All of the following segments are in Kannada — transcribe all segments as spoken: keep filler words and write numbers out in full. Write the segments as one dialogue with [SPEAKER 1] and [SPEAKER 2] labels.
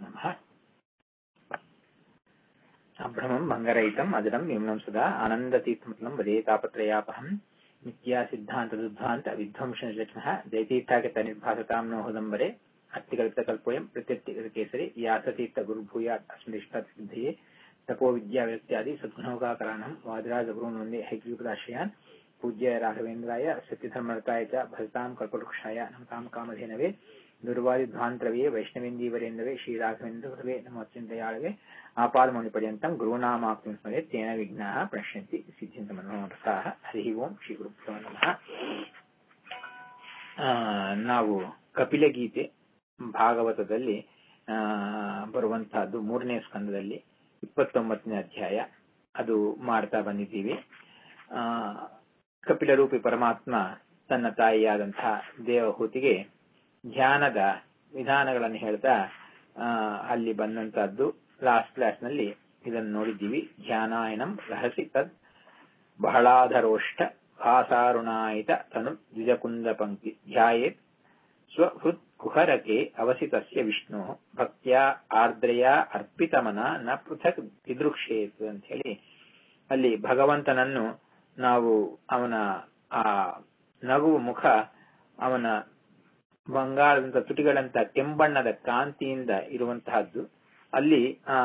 [SPEAKER 1] नमः। अभ्रमं भंगरहितम् अजरं निम्नं सदा आनन्दतीर्थमतलं वदे तापत्रयापहं नित्या सिद्धान्तदुद्धान्त विध्वंसनिरचनः जयतीर्थागतनिर्भासतां नो हृदम्बरे अत्तिकल्पितकल्पोऽयं प्रत्यत्तिकेसरी व्यासतीर्थगुरुभूयात् अस्मदिष्टासिद्धये तपो विद्याव्यक्त्यादि सद्गुणोगाकराणं वादिराजगुरून् वन्दे हैग्रीपदाश्रयान् पूज्य राघवेन्द्राय सत्यधर्मरताय च भजतां कल्पवृक्षाय नमतां कामधेनवे दुर्वादिध्वान्तरवे वैष्णवेन्दीवरेन्दवे श्रीराघवेन्द्रवे नमोऽत्यन्तदयाळवे आपादमौलिपर्यन्तं गुरूणामाप्तिं स्मरे तेन विघ्नाः प्रणश्यन्ति सिद्ध्यन्तमनोरथाः हरिः ओಂ ಶ್ರೀಗುರುಭ್ಯೋ ನಮಃ. ನಾವು ಕಪಿಲಗೀತೆ ಭಾಗವತದಲ್ಲಿ ಬರುವಂತಹದ್ದು ಮೂರನೇ ಸ್ಕಂದದಲ್ಲಿ ಇಪ್ಪತ್ತೊಂಬತ್ತನೇ ಅಧ್ಯಾಯ ಅದು ಮಾಡ್ತಾ ಬಂದಿದ್ದೀವಿ. ಆ ಕಪಿಲರೂಪಿ ಪರಮಾತ್ಮ ತನ್ನ ತಾಯಿಯಾದಂತಹ ದೇವಹೂತಿಗೆ ಧ್ಯಾನದ ವಿಧಾನಗಳನ್ನು ಹೇಳ್ತಾ ಅಲ್ಲಿ ಬಂದಂತಹದ್ದು ಲಾಸ್ಟ್ ಕ್ಲಾಸ್ ನಲ್ಲಿ ಇದನ್ನು ನೋಡಿದ್ದೀವಿ. ಧ್ಯಾನಾಯನಂ ರಹಸಿ ತದ್ ಬಹಳಾಧರೋಷ್ಟ ಭಾಸಾರುಣಾಯಿತ ತನು ದ್ವಿಜಕುಂದ ಪಂಕ್ತಿ ಧ್ಯಾಯೇತ್ ಸ್ವಹೃತ್ ಕುಹರಕೆ ಅವಸಿತಸ್ಯ ವಿಷ್ಣು ಭಕ್ತ್ಯಾ ಆರ್ದ್ರಯ ಅರ್ಪಿತಮನ ನ ಪೃಥಕ್ ದಿದೃಕ್ಷೇತ್ ಅಂತ ಹೇಳಿ ಅಲ್ಲಿ ಭಗವಂತನನ್ನು ನಾವು ಅವನ ಆ ನಗುವ ಮುಖ, ಅವನ ಬಂಗಾಳದಂತ ತುಟಿಗಳಂತ ಕೆಂಬಣ್ಣದ ಕಾಂತಿಯಿಂದ ಇರುವಂತಹದ್ದು, ಅಲ್ಲಿ ಆ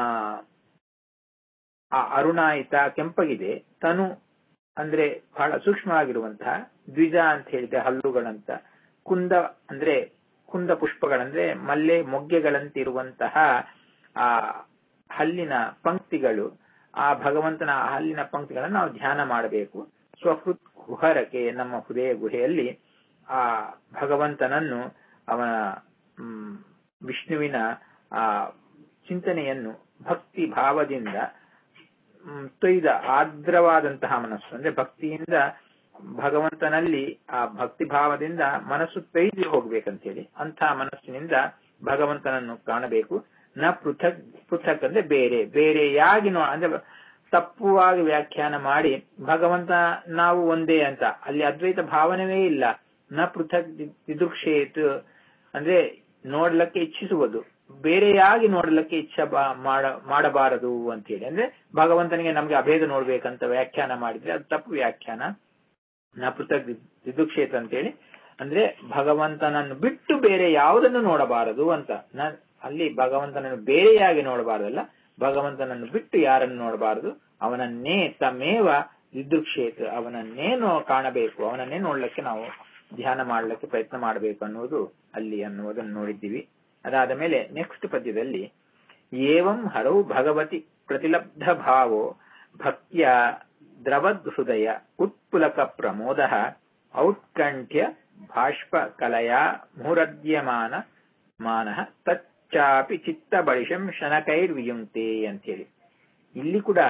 [SPEAKER 1] ಅರುಣಾಯಿತ ಕೆಂಪಗಿದೆ, ತನು ಅಂದ್ರೆ ಬಹಳ ಸೂಕ್ಷ್ಮವಾಗಿರುವಂತಹ, ದ್ವಿಜ ಅಂತ ಹೇಳಿದ್ರೆ ಹಲ್ಲುಗಳಂತ, ಕುಂದ ಅಂದ್ರೆ ಕುಂದ ಪುಷ್ಪಗಳಂದ್ರೆ ಮಲ್ಲೆ ಮೊಗ್ಗೆಗಳಂತಿರುವಂತಹ ಆ ಹಲ್ಲಿನ ಪಂಕ್ತಿಗಳು, ಆ ಭಗವಂತನ ಹಲ್ಲಿನ ಪಂಕ್ತಿಗಳನ್ನು ನಾವು ಧ್ಯಾನ ಮಾಡಬೇಕು. ಸ್ವಹೃತ್ ಕುಹರಕೆ, ನಮ್ಮ ಹೃದಯ ಗುಹೆಯಲ್ಲಿ ಆ ಭಗವಂತನನ್ನು, ಅವನ ವಿಷ್ಣುವಿನ ಆ ಚಿಂತನೆಯನ್ನು ಭಕ್ತಿ ಭಾವದಿಂದ ತೊಯ್ದ ಆರ್ದ್ರವಾದಂತಹ ಮನಸ್ಸು ಅಂದ್ರೆ ಭಕ್ತಿಯಿಂದ ಭಗವಂತನಲ್ಲಿ ಆ ಭಕ್ತಿ ಭಾವದಿಂದ ಮನಸ್ಸು ತೊಯ್ದು ಹೋಗ್ಬೇಕಂತೇಳಿ ಅಂತಹ ಮನಸ್ಸಿನಿಂದ ಭಗವಂತನನ್ನು ಕಾಣಬೇಕು. ನ ಪೃಥಕ್, ಪೃಥಕ್ ಅಂದ್ರೆ ಬೇರೆ ಬೇರೆಯಾಗಿ ನೋ ಅಂದ್ರೆ ತಪ್ಪುವಾಗಿ ವ್ಯಾಖ್ಯಾನ ಮಾಡಿ ಭಗವಂತ ನಾವು ಒಂದೇ ಅಂತ, ಅಲ್ಲಿ ಅದ್ವೈತ ಭಾವನೆಯೇ ಇಲ್ಲ. ನ ಪೃಥಕ್ ದಿದೃಕ್ಷೇತ್ ಅಂದ್ರೆ ನೋಡ್ಲಕ್ಕೆ ಇಚ್ಛಿಸುವುದು, ಬೇರೆಯಾಗಿ ನೋಡ್ಲಿಕ್ಕೆ ಇಚ್ಛೆ ಮಾಡ ಮಾಡಬಾರದು ಅಂತೇಳಿ, ಅಂದ್ರೆ ಭಗವಂತನಿಗೆ ನಮ್ಗೆ ಅಭೇದ ನೋಡ್ಬೇಕಂತ ವ್ಯಾಖ್ಯಾನ ಮಾಡಿದ್ರೆ ಅದು ತಪ್ಪು ವ್ಯಾಖ್ಯಾನ. ನ ಪೃಥಕ್ ದಿದೃಕ್ಷೇತ್ ಅಂತೇಳಿ ಅಂದ್ರೆ ಭಗವಂತನನ್ನು ಬಿಟ್ಟು ಬೇರೆ ಯಾವುದನ್ನು ನೋಡಬಾರದು ಅಂತ. ನ ಅಲ್ಲಿ ಭಗವಂತನನ್ನು ಬೇರೆಯಾಗಿ ನೋಡಬಾರದಲ್ಲ, ಭಗವಂತನನ್ನು ಬಿಟ್ಟು ಯಾರನ್ನು ನೋಡಬಾರದು, ಅವನನ್ನೇ ತಮೇವ ದಿದೃಕ್ಷೇತ್, ಅವನನ್ನೇ ನೋ ಕಾಣಬೇಕು, ಅವನನ್ನೇ ನೋಡ್ಲಿಕ್ಕೆ ನಾವು ಧ್ಯಾನ ಮಾಡ್ಲಿಕ್ಕೆ ಪ್ರಯತ್ನ ಮಾಡಬೇಕು ಅನ್ನೋದು ಅಲ್ಲಿ ಅನ್ನುವುದನ್ನು ನೋಡಿದ್ದೀವಿ. ಅದಾದ ಮೇಲೆ ನೆಕ್ಸ್ಟ್ ಪದ್ಯದಲ್ಲಿ ಏವಂ ಹರೌ ಭಗವತಿ ಪ್ರತಿಲಬ್ಧ ಭಾವೋ ಭಕ್ತ್ಯ ದ್ರವದ್ ಹೃದಯ ಉತ್ಪುಲಕ ಪ್ರಮೋದ ಔತ್ಕಂಠ್ಯ ಬಾಷ್ಪ ಕಲಯಾ ಮುಹುರದ್ಯಮಾನ ಮಾನಃ ತಚ್ಚಾಪಿ ಚಿತ್ತ ಬಳಿಷಂ ಶನಕೈರ್ವಿಯುಂಕ್ತೆ ಅಂತೇಳಿ. ಇಲ್ಲಿ ಕೂಡ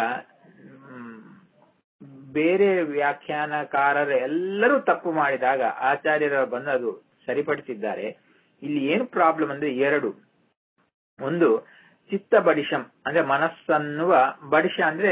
[SPEAKER 1] ಬೇರೆ ವ್ಯಾಖ್ಯಾನಕಾರರು ಎಲ್ಲರೂ ತಪ್ಪು ಮಾಡಿದಾಗ ಆಚಾರ್ಯರ ಬಂದು ಅದು ಸರಿಪಡಿಸಿದ್ದಾರೆ. ಇಲ್ಲಿ ಏನು ಪ್ರಾಬ್ಲಮ್ ಅಂದ್ರೆ ಎರಡು. ಒಂದು, ಚಿತ್ತ ಬಡಿಶಂ ಅಂದ್ರೆ ಮನಸ್ಸನ್ನುವ, ಬಡಿಶ ಅಂದ್ರೆ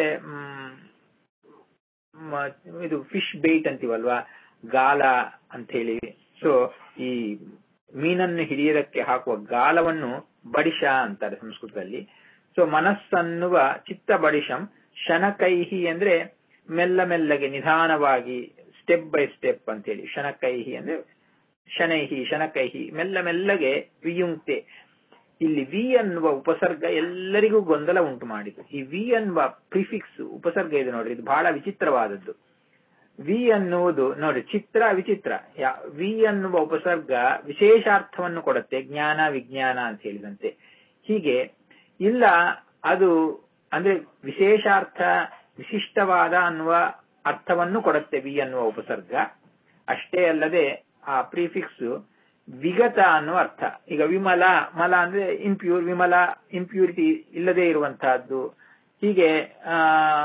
[SPEAKER 1] ಇದು ಫಿಶ್ ಬೈಟ್ ಅಂತೀವಲ್ವಾ, ಗಾಲ ಅಂತ ಹೇಳಿ. ಸೊ ಈ ಮೀನನ್ನು ಹಿಡಿಯೋದಕ್ಕೆ ಹಾಕುವ ಗಾಲವನ್ನು ಬಡಿಶ ಅಂತಾರೆ ಸಂಸ್ಕೃತದಲ್ಲಿ. ಸೊ ಮನಸ್ಸನ್ನುವ ಚಿತ್ತ ಬಡಿಶಂ ಶನಕೈಹಿ ಅಂದ್ರೆ ಮೆಲ್ಲ ಮೆಲ್ಲಗೆ ನಿಧಾನವಾಗಿ, ಸ್ಟೆಪ್ ಬೈ ಸ್ಟೆಪ್ ಅಂತೇಳಿ. ಶನಕೈಹಿ ಅಂದ್ರೆ ಶನೈಹಿ ಶನಕೈಹಿ ಮೆಲ್ಲ ಮೆಲ್ಲಗೆ ವಿಯುಂಕ್ತೆ. ಇಲ್ಲಿ ವಿ ಅನ್ನುವ ಉಪಸರ್ಗ ಎಲ್ಲರಿಗೂ ಗೊಂದಲ ಉಂಟು ಮಾಡಿತು. ಈ ವಿ ಅನ್ನುವ ಪ್ರಿಫಿಕ್ಸ್ ಉಪಸರ್ಗ ಇದೆ ನೋಡ್ರಿ, ಇದು ಬಹಳ ವಿಚಿತ್ರವಾದದ್ದು. ವಿ ಅನ್ನುವುದು ನೋಡಿ, ಚಿತ್ರ ವಿಚಿತ್ರ. ವಿ ಅನ್ನುವ ಉಪಸರ್ಗ ವಿಶೇಷಾರ್ಥವನ್ನು ಕೊಡುತ್ತೆ, ಜ್ಞಾನ ವಿಜ್ಞಾನ ಅಂತ ಹೇಳಿದಂತೆ. ಹೀಗೆ ಇಲ್ಲ, ಅದು ಅಂದ್ರೆ ವಿಶೇಷಾರ್ಥ, ವಿಶಿಷ್ಟವಾದ ಅನ್ನುವ ಅರ್ಥವನ್ನು ಕೊಡುತ್ತೆ ವಿ ಅನ್ನುವ ಉಪಸರ್ಗ. ಅಷ್ಟೇ ಅಲ್ಲದೆ ಆ ಪ್ರಿಫಿಕ್ಸ್ ವಿಗತ ಅನ್ನುವ ಅರ್ಥ. ಈಗ ವಿಮಲ, ಮಲ ಅಂದ್ರೆ ಇಂಪ್ಯೂರ್, ವಿಮಲ ಇಂಪ್ಯೂರಿಟಿ ಇಲ್ಲದೆ ಇರುವಂತಹದ್ದು. ಹೀಗೆ ಆ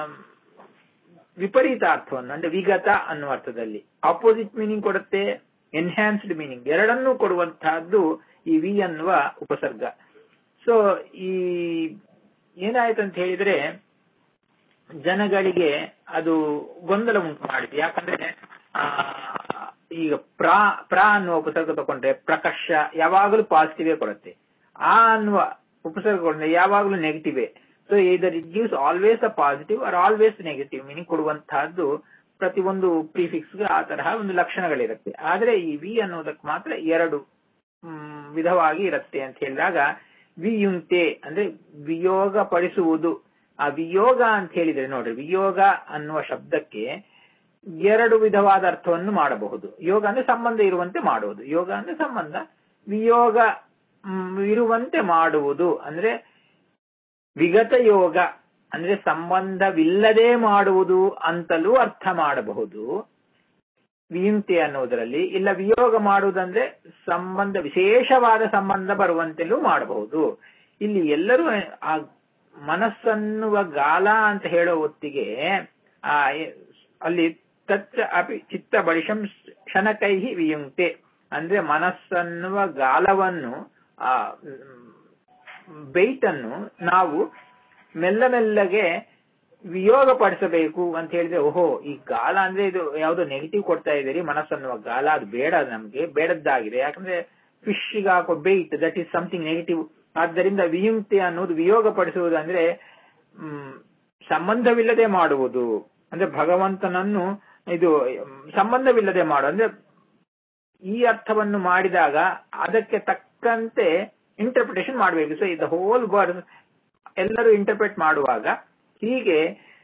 [SPEAKER 1] ವಿಪರೀತ ಅರ್ಥವನ್ನು ಅಂದ್ರೆ ವಿಗತ ಅನ್ನುವ ಅರ್ಥದಲ್ಲಿ ಆಪೋಸಿಟ್ ಮೀನಿಂಗ್ ಕೊಡುತ್ತೆ, ಎನ್ಹ್ಯಾನ್ಸ್ಡ್ ಮೀನಿಂಗ್ ಎರಡನ್ನೂ ಕೊಡುವಂತಹದ್ದು ಈ ವಿ ಅನ್ನುವ ಉಪಸರ್ಗ. ಸೊ ಈ ಏನಾಯ್ತಂತ ಹೇಳಿದ್ರೆ ಜನಗಳಿಗೆ ಅದು ಗೊಂದಲ ಉಂಟು ಮಾಡಿದೆ. ಯಾಕಂದ್ರೆ ಆ ಈಗ ಪ್ರಾ ಪ್ರಾ ಅನ್ನುವ ಉಪಸರ್ಗ ತಗೊಂಡ್ರೆ ಪ್ರಕರ್ಷ ಯಾವಾಗಲೂ ಪಾಸಿಟಿವೇ ಕೊಡುತ್ತೆ. ಆ ಅನ್ನುವ ಉಪಸರ್ಗಗಳು ಯಾವಾಗಲೂ ನೆಗೆಟಿವೇ. So either it gives always a positive or always negative meaning ಕೊಡುವಂತಹದ್ದು ಪ್ರತಿಯೊಂದು ಪ್ರಿಫಿಕ್ಸ್ಗೆ ಆ ತರಹ ಒಂದು ಲಕ್ಷಣಗಳಿರುತ್ತೆ. ಆದ್ರೆ ಈ ವಿ ಅನ್ನೋದಕ್ಕೆ ಮಾತ್ರ ಎರಡು ಹ್ಮ್ ವಿಧವಾಗಿ ಇರುತ್ತೆ ಅಂತ ಹೇಳಿದಾಗ ವಿಯುಂಕ್ತೆ ಅಂದ್ರೆ ವಿಯೋಗ ಪಡಿಸುವುದು. ಆ ವಿಯೋಗ ಅಂತ ಹೇಳಿದ್ರೆ ನೋಡ್ರಿ, ವಿಯೋಗ ಅನ್ನುವ ಶಬ್ದಕ್ಕೆ ಎರಡು ವಿಧವಾದ ಅರ್ಥವನ್ನು ಮಾಡಬಹುದು. ಯೋಗ ಅಂದ್ರೆ ಸಂಬಂಧ ಇರುವಂತೆ ಮಾಡುವುದು, ಯೋಗ ಅಂದ್ರೆ ಸಂಬಂಧ, ವಿಯೋಗ ಇರುವಂತೆ ಮಾಡುವುದು ಅಂದ್ರೆ ವಿಗತ ಯೋಗ ಅಂದ್ರೆ ಸಂಬಂಧವಿಲ್ಲದೆ ಮಾಡುವುದು ಅಂತಲೂ ಅರ್ಥ ಮಾಡಬಹುದು ವಿಯುಕ್ತಿ ಅನ್ನೋದರಲ್ಲಿ. ಇಲ್ಲ ವಿಯೋಗ ಮಾಡುವುದಂದ್ರೆ ಸಂಬಂಧ ವಿಶೇಷವಾದ ಸಂಬಂಧ ಬರುವಂತೆಲೂ ಮಾಡಬಹುದು. ಇಲ್ಲಿ ಎಲ್ಲರೂ ಆ ಮನಸ್ಸನ್ನುವ ಗಾಲ ಅಂತ ಹೇಳೋ ಹೊತ್ತಿಗೆ ಆ ಅಲ್ಲಿ ತಚ್ಚ ಅಪಿ ಚಿತ್ತ ಬಳಿಷಂ ಕ್ಷಣಕೈಹಿ ವಿಯುಕ್ತೆ ಅಂದ್ರೆ ಮನಸ್ಸನ್ನುವ ಗಾಲವನ್ನು ಆ ಬೆಯ್ಟನ್ನು ನಾವು ಮೆಲ್ಲ ಮೆಲ್ಲಗೆ ವಿಯೋಗ ಪಡಿಸಬೇಕು ಅಂತ ಹೇಳಿದ್ರೆ, ಓಹೋ ಈ ಗಾಲ ಅಂದ್ರೆ ಇದು ಯಾವ್ದೋ ನೆಗೆಟಿವ್ ಕೊಡ್ತಾ ಇದ್ದೀರಿ, ಮನಸ್ಸನ್ನುವ ಗಾಲ ಅದು ಬೇಡ, ನಮ್ಗೆ ಬೇಡದ್ದಾಗಿದೆ. ಯಾಕಂದ್ರೆ ಫಿಶ್ ಗೆ ಹಾಕೋ bait that is something negative. ಆದ್ದರಿಂದ ವಿಯುಕ್ತಿ ಅನ್ನೋದು ವಿಯೋಗ ಪಡಿಸುವುದು ಅಂದ್ರೆ ಹ್ಮ್ ಸಂಬಂಧವಿಲ್ಲದೆ ಮಾಡುವುದು ಅಂದ್ರೆ ಭಗವಂತನನ್ನು ಇದು ಸಂಬಂಧವಿಲ್ಲದೆ ಮಾಡು ಅಂದ್ರೆ ಈ ಅರ್ಥವನ್ನು ಮಾಡಿದಾಗ ಅದಕ್ಕೆ ತಕ್ಕಂತೆ ಇಂಟರ್ಪ್ರಿಟೇಷನ್ ಮಾಡಬೇಕು. ಸೊ ದ ಹೋಲ್ ವರ್ಡ್ ಎಲ್ಲರೂ ಇಂಟರ್ಪ್ರಿಟ್ ಮಾಡುವಾಗ ಹೀಗೆ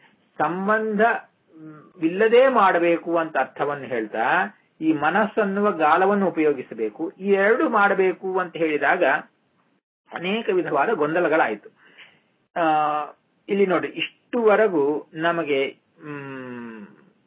[SPEAKER 1] ಸಂಬಂಧವಿಲ್ಲದೆ ಮಾಡಬೇಕು ಅಂತ ಅರ್ಥವನ್ನು ಹೇಳ್ತಾ ಈ ಮನಸ್ಸನ್ನುವ ಗಾಲವನ್ನು ಉಪಯೋಗಿಸಬೇಕು. ಈ ಎರಡು ಮಾಡಬೇಕು ಅಂತ ಹೇಳಿದಾಗ ಅನೇಕ ವಿಧವಾದ ಗೊಂದಲಗಳಾಯಿತು. ಆ ಇಲ್ಲಿ ನೋಡಿ, ಇಷ್ಟುವರೆಗೂ ನಮಗೆ ಹ್ಮ್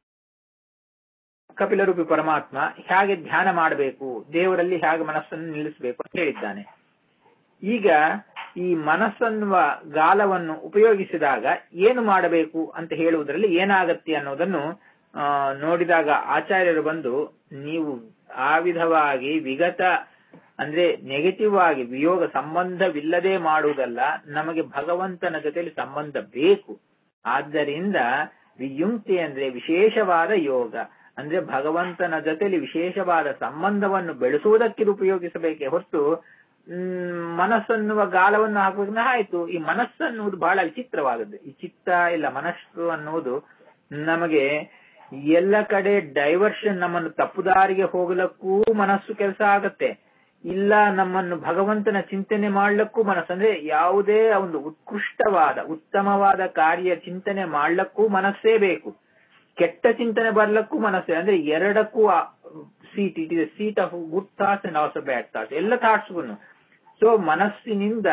[SPEAKER 1] ಕಪಿಲರೂಪಿ ಪರಮಾತ್ಮ ಹೇಗೆ ಧ್ಯಾನ ಮಾಡಬೇಕು, ದೇವರಲ್ಲಿ ಹೇಗೆ ಮನಸ್ಸನ್ನು ನಿಲ್ಲಿಸಬೇಕು ಅಂತ ಹೇಳಿದ್ದಾನೆ. ಈಗ ಈ ಮನಸ್ಸನ್ನುವ ಗಾಲವನ್ನು ಉಪಯೋಗಿಸಿದಾಗ ಏನು ಮಾಡಬೇಕು ಅಂತ ಹೇಳುವುದರಲ್ಲಿ ಏನಾಗತ್ತೆ ಅನ್ನೋದನ್ನು ಆ ನೋಡಿದಾಗ ಆಚಾರ್ಯರು ಬಂದು, ನೀವು ಆ ವಿಧವಾಗಿ ವಿಗತ ಅಂದ್ರೆ ನೆಗೆಟಿವ್ ಆಗಿ ವಿಯೋಗ ಸಂಬಂಧವಿಲ್ಲದೆ ಮಾಡುವುದಲ್ಲ, ನಮಗೆ ಭಗವಂತನ ಜೊತೆಯಲ್ಲಿ ಸಂಬಂಧ ಬೇಕು. ಆದ್ದರಿಂದ ವಿಯುಕ್ತಿ ಅಂದ್ರೆ ವಿಶೇಷವಾದ ಯೋಗ ಅಂದ್ರೆ ಭಗವಂತನ ಜೊತೆಯಲ್ಲಿ ವಿಶೇಷವಾದ ಸಂಬಂಧವನ್ನು ಬೆಳೆಸುವುದಕ್ಕೆ ಉಪಯೋಗಿಸಬೇಕೆ ಹೊರತು ಹ್ಮ್ ಮನಸ್ಸನ್ನುವ ಗಾಲವನ್ನು ಹಾಕುವುದನ್ನ ಆಯ್ತು. ಈ ಮನಸ್ಸನ್ನುವುದು ಬಹಳ ವಿಚಿತ್ರವಾದದ್ದು. ಈ ಚಿತ್ತ ಇಲ್ಲ ಮನಸ್ಸು ಅನ್ನುವುದು ನಮಗೆ ಎಲ್ಲ ಕಡೆ ಡೈವರ್ಷನ್, ನಮ್ಮನ್ನು ತಪ್ಪುದಾರಿಗೆ ಹೋಗಲಕ್ಕೂ ಮನಸ್ಸು ಕೆಲಸ ಆಗತ್ತೆ. ಇಲ್ಲ ನಮ್ಮನ್ನು ಭಗವಂತನ ಚಿಂತನೆ ಮಾಡ್ಲಕ್ಕೂ ಮನಸ್ಸು ಅಂದ್ರೆ ಯಾವುದೇ ಒಂದು ಉತ್ಕೃಷ್ಟವಾದ ಉತ್ತಮವಾದ ಕಾರ್ಯ ಚಿಂತನೆ ಮಾಡ್ಲಕ್ಕೂ ಮನಸ್ಸೇ ಬೇಕು. ಕೆಟ್ಟ ಚಿಂತನೆ ಬರ್ಲಕ್ಕೂ ಮನಸ್ಸೇ ಅಂದ್ರೆ ಎರಡಕ್ಕೂ seat it is seat of good thoughts and also bad thoughts, ಎಲ್ಲ ಥಾಟ್ಸ್ಗೂ. ಸೊ ಮನಸ್ಸಿನಿಂದ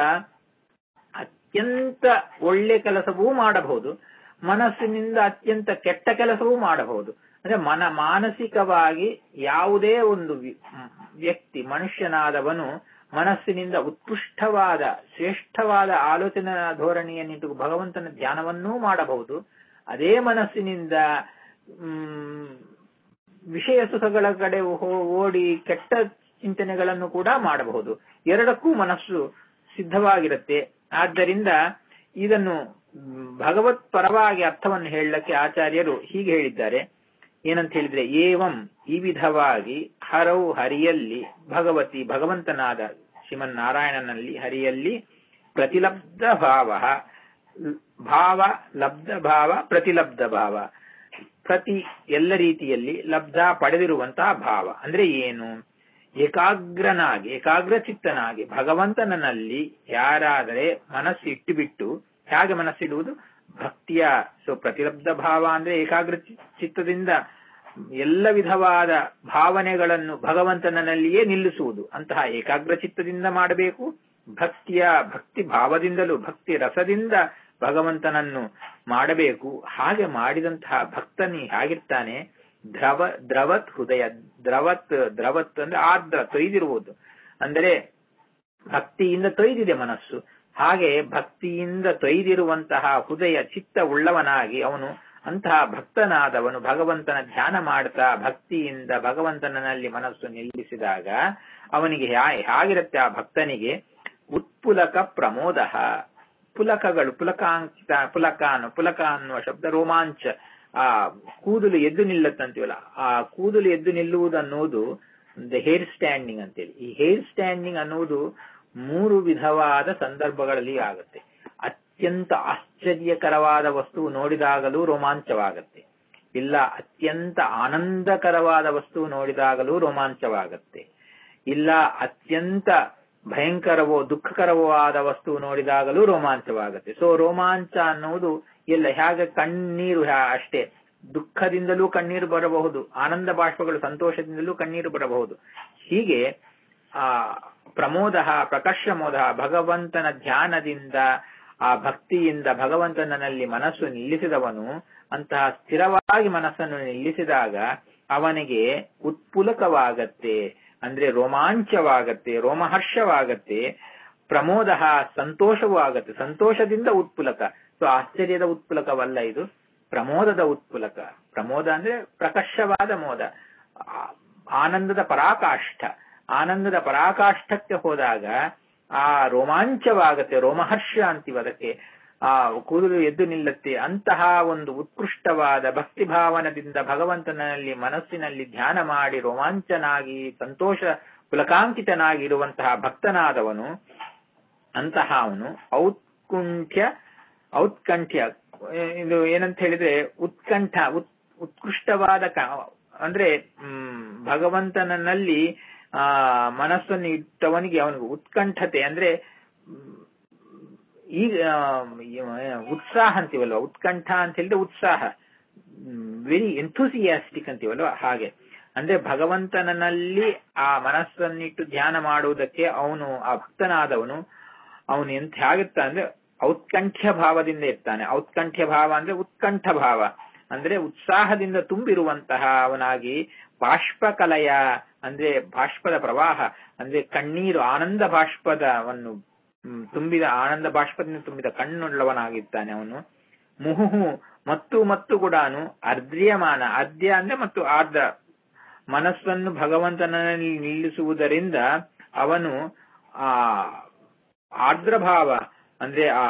[SPEAKER 1] ಅತ್ಯಂತ ಒಳ್ಳೆ ಕೆಲಸವೂ ಮಾಡಬಹುದು, ಮನಸ್ಸಿನಿಂದ ಅತ್ಯಂತ ಕೆಟ್ಟ ಕೆಲಸವೂ ಮಾಡಬಹುದು. ಅಂದ್ರೆ ಮನ ಮಾನಸಿಕವಾಗಿ ಯಾವುದೇ ಒಂದು ವ್ಯಕ್ತಿ ಮನುಷ್ಯನಾದವನು ಮನಸ್ಸಿನಿಂದ ಉತ್ಕೃಷ್ಟವಾದ ಶ್ರೇಷ್ಠವಾದ ಆಲೋಚನಾ ಧೋರಣೆಯನ್ನಿಟ್ಟು ಭಗವಂತನ ಧ್ಯಾನವನ್ನೂ ಮಾಡಬಹುದು. ಅದೇ ಮನಸ್ಸಿನಿಂದ ಹ್ಮ್ ವಿಷಯ ಸುಖಗಳ ಕಡೆ ಓಡಿ ಕೆಟ್ಟ ಚಿಂತನೆಗಳನ್ನು ಕೂಡ ಮಾಡಬಹುದು. ಎರಡಕ್ಕೂ ಮನಸ್ಸು ಸಿದ್ಧವಾಗಿರುತ್ತೆ. ಆದ್ದರಿಂದ ಇದನ್ನು ಭಗವತ್ ಪರವಾಗಿ ಅರ್ಥವನ್ನು ಹೇಳಲಿಕ್ಕೆ ಆಚಾರ್ಯರು ಹೀಗೆ ಹೇಳಿದ್ದಾರೆ. ಏನಂತ ಹೇಳಿದ್ರೆ, ಏವಂ ಈ ವಿಧವಾಗಿ ಹರವು ಹರಿಯಲ್ಲಿ ಭಗವತಿ ಭಗವಂತನಾದ ಶ್ರೀಮನ್ನಾರಾಯಣನಲ್ಲಿ ಹರಿಯಲ್ಲಿ ಪ್ರತಿಲಬ್ಧ ಭಾವ ಭಾವ ಲಬ್ಧ ಭಾವ ಪ್ರತಿಲಬ್ಧ ಭಾವ ಪ್ರತಿ ಎಲ್ಲ ರೀತಿಯಲ್ಲಿ ಲಬ್ಧ ಪಡೆದಿರುವಂತಹ ಭಾವ ಅಂದ್ರೆ ಏನು? ಏಕಾಗ್ರನಾಗಿ ಏಕಾಗ್ರಚಿತ್ತನಾಗಿ ಭಗವಂತನಲ್ಲಿ ಯಾರಾದರೆ ಮನಸ್ಸು ಇಟ್ಟು ಬಿಟ್ಟು, ಹೇಗೆ ಮನಸ್ಸಿಡುವುದು? ಭಕ್ತಿಯ. ಸೊ ಪ್ರತಿಲಬ್ಧ ಭಾವ ಅಂದ್ರೆ ಏಕಾಗ್ರ ಚಿತ್ತದಿಂದ ಎಲ್ಲ ವಿಧವಾದ ಭಾವನೆಗಳನ್ನು ಭಗವಂತನಲ್ಲಿಯೇ ನಿಲ್ಲಿಸುವುದು. ಅಂತಹ ಏಕಾಗ್ರ ಚಿತ್ತದಿಂದ ಮಾಡಬೇಕು. ಭಕ್ತಿಯ ಭಕ್ತಿ ಭಾವದಿಂದಲೂ ಭಕ್ತಿ ರಸದಿಂದ ಭಗವಂತನನ್ನು ಮಾಡಬೇಕು. ಹಾಗೆ ಮಾಡಿದಂತಹ ಭಕ್ತನಿ ಹೇಗಿರ್ತಾನೆ? ದ್ರವ ದ್ರವತ್ ಹೃದಯ ದ್ರವತ್ ದ್ರವತ್ ಅಂದ್ರೆ ಆರ್ದ್ರ ತೊಯ್ದಿರುವುದು, ಅಂದರೆ ಭಕ್ತಿಯಿಂದ ತೊಯ್ದಿದೆ ಮನಸ್ಸು. ಹಾಗೆ ಭಕ್ತಿಯಿಂದ ತೊಯ್ದಿರುವಂತಹ ಹೃದಯ ಚಿತ್ತ ಉಳ್ಳವನಾಗಿ ಅವನು ಅಂತಹ ಭಕ್ತನಾದವನು ಭಗವಂತನ ಧ್ಯಾನ ಮಾಡ್ತಾ ಭಕ್ತಿಯಿಂದ ಭಗವಂತನಲ್ಲಿ ಮನಸ್ಸು ನಿಲ್ಲಿಸಿದಾಗ ಅವನಿಗೆ ಹೇಗಿರುತ್ತೆ? ಆ ಭಕ್ತನಿಗೆ ಉತ್ಪುಲಕ ಪ್ರಮೋದ. ಪುಲಕಗಳು ಪುಲಕಾಂಕಿತ ಪುಲಕಾನು ಪುಲಕ ಅನ್ನುವ ಶಬ್ದ ರೋಮಾಂಚ. ಆ ಕೂದಲು ಎದ್ದು ನಿಲ್ಲತ್ತಂತೀವಲ್ಲ, ಆ ಕೂದಲು ಎದ್ದು ನಿಲ್ಲುವುದು ಅನ್ನೋದು ಹೇರ್ ಸ್ಟ್ಯಾಂಡಿಂಗ್ ಅಂತೇಳಿ. ಈ ಹೇರ್ ಸ್ಟ್ಯಾಂಡಿಂಗ್ ಅನ್ನೋದು ಮೂರು ವಿಧವಾದ ಸಂದರ್ಭಗಳಲ್ಲಿ ಆಗುತ್ತೆ. ಅತ್ಯಂತ ಆಶ್ಚರ್ಯಕರವಾದ ವಸ್ತು ನೋಡಿದಾಗಲೂ ರೋಮಾಂಚವಾಗತ್ತೆ, ಇಲ್ಲ ಅತ್ಯಂತ ಆನಂದಕರವಾದ ವಸ್ತು ನೋಡಿದಾಗಲೂ ರೋಮಾಂಚವಾಗತ್ತೆ, ಇಲ್ಲ ಅತ್ಯಂತ ಭಯಂಕರವೋ ದುಃಖಕರವೋ ಆದ ವಸ್ತು ನೋಡಿದಾಗಲೂ ರೋಮಾಂಚವಾಗುತ್ತೆ. ಸೊ ರೋಮಾಂಚ ಅನ್ನುವುದು ಎಲ್ಲ ಹೇಗೆ ಕಣ್ಣೀರು ಅಷ್ಟೇ, ದುಃಖದಿಂದಲೂ ಕಣ್ಣೀರು ಬರಬಹುದು, ಆನಂದ ಬಾಷ್ಪಗಳು ಸಂತೋಷದಿಂದಲೂ ಕಣ್ಣೀರು ಬರಬಹುದು. ಹೀಗೆ ಆ ಪ್ರಮೋದ ಪ್ರಕರ್ಷಮೋದ ಭಗವಂತನ ಧ್ಯಾನದಿಂದ ಆ ಭಕ್ತಿಯಿಂದ ಭಗವಂತನಲ್ಲಿ ಮನಸ್ಸು ನಿಲ್ಲಿಸಿದವನು ಅಂತಹ ಸ್ಥಿರವಾಗಿ ಮನಸ್ಸನ್ನು ನಿಲ್ಲಿಸಿದಾಗ ಅವನಿಗೆ ಉತ್ಪುಲಕವಾಗತ್ತೆ, ಅಂದ್ರೆ ರೋಮಾಂಚವಾಗತ್ತೆ, ರೋಮಹರ್ಷವಾಗತ್ತೆ, ಪ್ರಮೋದ ಸಂತೋಷವೂ ಆಗತ್ತೆ, ಸಂತೋಷದಿಂದ ಉತ್ಪುಲಕ. ಸೊ ಆಶ್ಚರ್ಯದ ಉತ್ಪುಲಕವಲ್ಲ ಇದು, ಪ್ರಮೋದದ ಉತ್ಪುಲಕ. ಪ್ರಮೋದ ಅಂದ್ರೆ ಪ್ರಕರ್ಷವಾದ ಮೋದ, ಆನಂದದ ಪರಾಕಾಷ್ಠ. ಆನಂದದ ಪರಾಕಾಷ್ಠಕ್ಕೆ ಹೋದಾಗ ಆ ರೋಮಾಂಚವಾಗತ್ತೆ, ರೋಮಹರ್ಷ ಅಂತೀವಿ ಅದಕ್ಕೆ. ಆ ಕೂದಲು ಎದ್ದು ನಿಲ್ಲತ್ತೆ. ಅಂತಹ ಒಂದು ಉತ್ಕೃಷ್ಟವಾದ ಭಕ್ತಿ ಭಾವನದಿಂದ ಭಗವಂತನಲ್ಲಿ ಮನಸ್ಸಿನಲ್ಲಿ ಧ್ಯಾನ ಮಾಡಿ ರೋಮಾಂಚನಾಗಿ ಸಂತೋಷ ಪುಲಕಾಂಕಿತನಾಗಿರುವಂತಹ ಭಕ್ತನಾದವನು, ಅಂತಹ ಅವನು ಔತ್ಕುಂಠ್ಯ ಔತ್ಕಂಠ್ಯ ಇದು ಏನಂತ ಹೇಳಿದ್ರೆ ಉತ್ಕಂಠ, ಉತ್ ಉತ್ಕೃಷ್ಟವಾದ ಅಂದ್ರೆ ಹ್ಮ್ ಭಗವಂತನಲ್ಲಿ ಆ ಮನಸ್ಸನ್ನು ಇಟ್ಟವನಿಗೆ ಅವನಿಗೆ ಉತ್ಕಂಠತೆ ಅಂದ್ರೆ ಈಗ ಉತ್ಸಾಹ ಅಂತೀವಲ್ವ, ಉತ್ಕಂಠ ಅಂತ ಹೇಳಿದ್ರೆ ಉತ್ಸಾಹ, ವೆರಿ ಎಂಥೂಸಿಯಾಸ್ಟಿಕ್ ಅಂತೀವಲ್ವ ಹಾಗೆ. ಅಂದ್ರೆ ಭಗವಂತನಲ್ಲಿ ಆ ಮನಸ್ಸನ್ನಿಟ್ಟು ಧ್ಯಾನ ಮಾಡುವುದಕ್ಕೆ ಅವನು ಆ ಭಕ್ತನಾದವನು ಅವನು ಎಂತ ಹೇಗಿರ್ತಾನೆ ಅಂದ್ರೆ ಔತ್ಕಂಠ್ಯ ಭಾವದಿಂದ ಇರ್ತಾನೆ. ಔತ್ಕಂಠ್ಯ ಭಾವ ಅಂದ್ರೆ ಉತ್ಕಂಠ ಭಾವ, ಅಂದ್ರೆ ಉತ್ಸಾಹದಿಂದ ತುಂಬಿರುವಂತಹ ಅವನಾಗಿ ಬಾಷ್ಪಕಲಯ ಅಂದ್ರೆ ಬಾಷ್ಪದ ಪ್ರವಾಹ ಅಂದ್ರೆ ಕಣ್ಣೀರು ಆನಂದ ಬಾಷ್ಪದವನ್ನು ತುಂಬಿದ ಆನಂದ ಬಾಷ್ಪದಿಂದ ತುಂಬಿದ ಕಣ್ಣುಳ್ಳವನಾಗಿರ್ತಾನೆ ಅವನು. ಮುಹುಹು ಮತ್ತು ಮತ್ತು ಕೂಡಾನು ಅರ್ದ್ರಿಯಮಾನ, ಅರ್ಧ್ಯ ಅಂದ್ರೆ ಮತ್ತು ಆರ್ದ್ರ, ಮನಸ್ಸನ್ನು ಭಗವಂತನಲ್ಲಿ ನಿಲ್ಲಿಸುವುದರಿಂದ ಅವನು ಆ ಆರ್ದ್ರಭಾವ ಅಂದ್ರೆ ಆ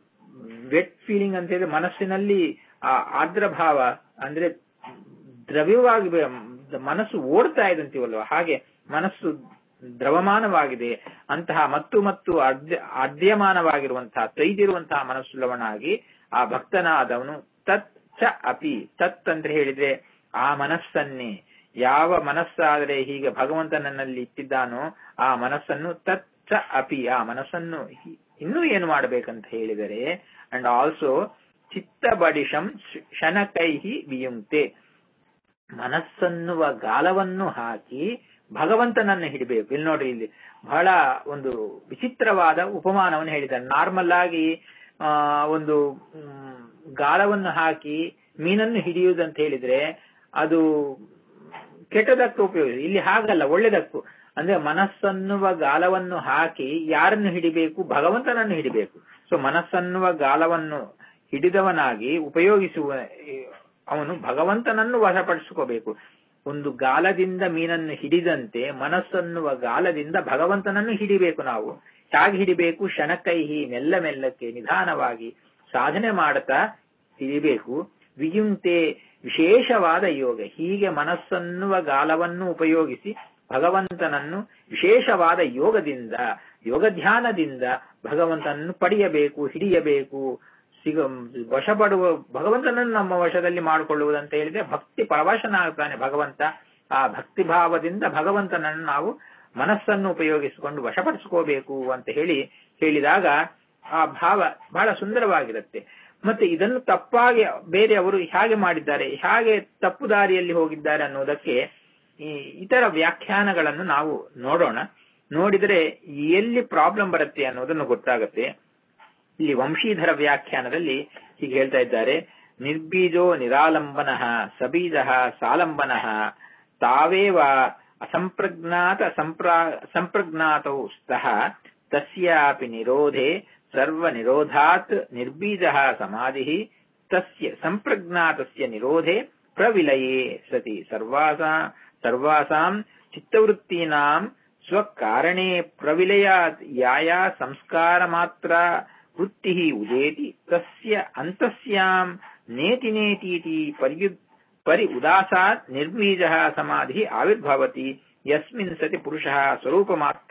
[SPEAKER 1] ವೆಟ್ ಫೀಲಿಂಗ್ ಅಂತ ಹೇಳಿದ್ರೆ ಮನಸ್ಸಿನಲ್ಲಿ ಆ ಆರ್ದ್ರಭಾವ ಅಂದ್ರೆ ದ್ರವ್ಯವಾಗಿ ಮನಸ್ಸು ಓಡ್ತಾ ಇದಂತೀವಲ್ವ ಹಾಗೆ ಮನಸ್ಸು ದ್ರವಮಾನವಾಗಿದೆ. ಅಂತಹ ಮತ್ತು ಮತ್ತು ಅರ್ಧ್ಯ ಅರ್ಧ್ಯಮಾನವಾಗಿರುವಂತಹ ತೈದಿರುವಂತಹ ಮನಸ್ಸುಳ್ಳವನಾಗಿ ಆ ಭಕ್ತನಾದವನು ತತ್ ಚ ಅಪಿ, ತತ್ ಅಂತ ಹೇಳಿದ್ರೆ ಆ ಮನಸ್ಸನ್ನೇ, ಯಾವ ಮನಸ್ಸಾದರೆ ಹೀಗೆ ಭಗವಂತನಲ್ಲಿ ಇಟ್ಟಿದ್ದಾನೋ ಆ ಮನಸ್ಸನ್ನು ತತ್ ಚ ಅಪಿ, ಆ ಮನಸ್ಸನ್ನು ಇನ್ನೂ ಏನು ಮಾಡಬೇಕಂತ ಹೇಳಿದರೆ ಅಂಡ್ ಆಲ್ಸೋ ಚಿತ್ತಬಡಿಶಂ ಶನಕೈಹಿ ವಿಯುಂಕ್ತೆ, ಮನಸ್ಸನ್ನುವ ಗಾಲವನ್ನು ಹಾಕಿ ಭಗವಂತನನ್ನು ಹಿಡಿಬೇಕು. ಇಲ್ಲಿ ನೋಡ್ರಿ, ಇಲ್ಲಿ ಬಹಳ ಒಂದು ವಿಚಿತ್ರವಾದ ಉಪಮಾನವನ್ನು ಹೇಳಿದ್ದಾರೆ. ನಾರ್ಮಲ್ ಆಗಿ ಆ ಒಂದು ಗಾಲವನ್ನು ಹಾಕಿ ಮೀನನ್ನು ಹಿಡಿಯುವುದಂತ ಹೇಳಿದ್ರೆ ಅದು ಕೆಟ್ಟದಕ್ಕೆ ಉಪಯೋಗ. ಇಲ್ಲಿ ಹಾಗಲ್ಲ, ಒಳ್ಳೆದಕ್ಕೂ. ಅಂದ್ರೆ ಮನಸ್ಸನ್ನುವ ಗಾಲವನ್ನು ಹಾಕಿ ಯಾರನ್ನು ಹಿಡಿಬೇಕು? ಭಗವಂತನನ್ನು ಹಿಡಿಬೇಕು. ಸೊ ಮನಸ್ಸನ್ನುವ ಗಾಲವನ್ನು ಹಿಡಿದವನಾಗಿ ಉಪಯೋಗಿಸುವ ಅವನು ಭಗವಂತನನ್ನು ವಶಪಡಿಸಿಕೋಬೇಕು. ಒಂದು ಗಾಲದಿಂದ ಮೀನನ್ನು ಹಿಡಿದಂತೆ ಮನಸ್ಸನ್ನುವ ಗಾಲದಿಂದ ಭಗವಂತನನ್ನು ಹಿಡಿಬೇಕು. ನಾವು ಹೇಗೆ ಹಿಡಿಬೇಕು? ಶನಕೈಹಿ, ಮೆಲ್ಲ ಮೆಲ್ಲಕ್ಕೆ ನಿಧಾನವಾಗಿ ಸಾಧನೆ ಮಾಡುತ್ತಾ ಹಿಡಿಬೇಕು. ವಿಯುಂಕ್ತೆ, ವಿಶೇಷವಾದ ಯೋಗ. ಹೀಗೆ ಮನಸ್ಸನ್ನುವ ಗಾಲವನ್ನು ಉಪಯೋಗಿಸಿ ಭಗವಂತನನ್ನು ವಿಶೇಷವಾದ ಯೋಗದಿಂದ, ಯೋಗಧ್ಯಾನದಿಂದ ಭಗವಂತನನ್ನು ಪಡೆಯಬೇಕು, ಹಿಡಿಯಬೇಕು, ಸಿಗ ವಶಪಡುವ ಭಗವಂತನನ್ನು ನಮ್ಮ ವಶದಲ್ಲಿ ಮಾಡಿಕೊಳ್ಳುವುದಂತ ಹೇಳಿದ್ರೆ ಭಕ್ತಿ ಪರವಶನಾಗ್ತಾನೆ ಭಗವಂತ. ಆ ಭಕ್ತಿ ಭಾವದಿಂದ ಭಗವಂತನನ್ನು ನಾವು ಮನಸ್ಸನ್ನು ಉಪಯೋಗಿಸಿಕೊಂಡು ವಶಪಡಿಸ್ಕೋಬೇಕು ಅಂತ ಹೇಳಿ ಹೇಳಿದಾಗ ಆ ಭಾವ ಬಹಳ ಸುಂದರವಾಗಿರುತ್ತೆ. ಮತ್ತೆ ಇದನ್ನು ತಪ್ಪಾಗಿ ಬೇರೆಯವರು ಹೇಗೆ ಮಾಡಿದ್ದಾರೆ, ಹೇಗೆ ತಪ್ಪು ದಾರಿಯಲ್ಲಿ ಹೋಗಿದ್ದಾರೆ ಅನ್ನೋದಕ್ಕೆ ಈ ಇತರ ವ್ಯಾಖ್ಯಾನಗಳನ್ನು ನಾವು ನೋಡೋಣ. ನೋಡಿದರೆ ಎಲ್ಲಿ ಪ್ರಾಬ್ಲಮ್ ಬರುತ್ತೆ ಅನ್ನೋದನ್ನು ಗೊತ್ತಾಗುತ್ತೆ. ಇಲ್ಲಿ ವಂಶೀಧರ ವ್ಯಾಖ್ಯಾನದಲ್ಲಿ ಹೀಗೆ ಹೇಳ್ತಾ ಇದ್ದಾರೆ, ನಿರ್ಬೀಜೋ ನಿರಾಲಂಬನಃ ಸಬೀಜಃ ಸಾಲಂಬನಃ ತಾವೇವ ಅಸಂಪ್ರಜ್ಞಾತ ಸಂಪ್ರಾ ಸಂಪ್ರಜ್ಞಾತೌ ಸ್ತಃ ತಸ್ಯಾಪಿ ನಿರೋಧೆ ಸರ್ವ ನಿರೋಧಾತ್ ನಿರ್ಬೀಜಃ ಸಮಾಧಿಃ ತಸ್ಯ ಸಂಪ್ರಜ್ಞಾತಸ್ಯ ನಿರೋಧೆ ಪ್ರವಿಲಯೇ ಸತಿ ಸರ್ವಾಸಾ ಸರ್ವಾಸಾಂ ಚಿತ್ತವೃತ್ತೀನಾಂ ಸ್ವಕಾರಣೇ ಪ್ರವಿಲಯಾತ್ ಯಾಯಾ ಸಂಸ್ಕಾರ ಮಾತ್ರ ವೃತ್ತಿ ಉದೇತಿ ತಸ್ಯ ಅಂತಸ್ಯಾಂ ನೇತಿ ನೇತೀತಿ ಪರ್ಯು ಪರಿ ಉದಾಸಾತ್ ನಿರ್ಬೀಜಃ ಸಮಾಧಿ ಆವಿರ್ಭವತಿ ಯಸ್ಮಿನ್ ಸತಿ ಪುರುಷಃ ಸ್ವರೂಪ ಮಾತ್ರ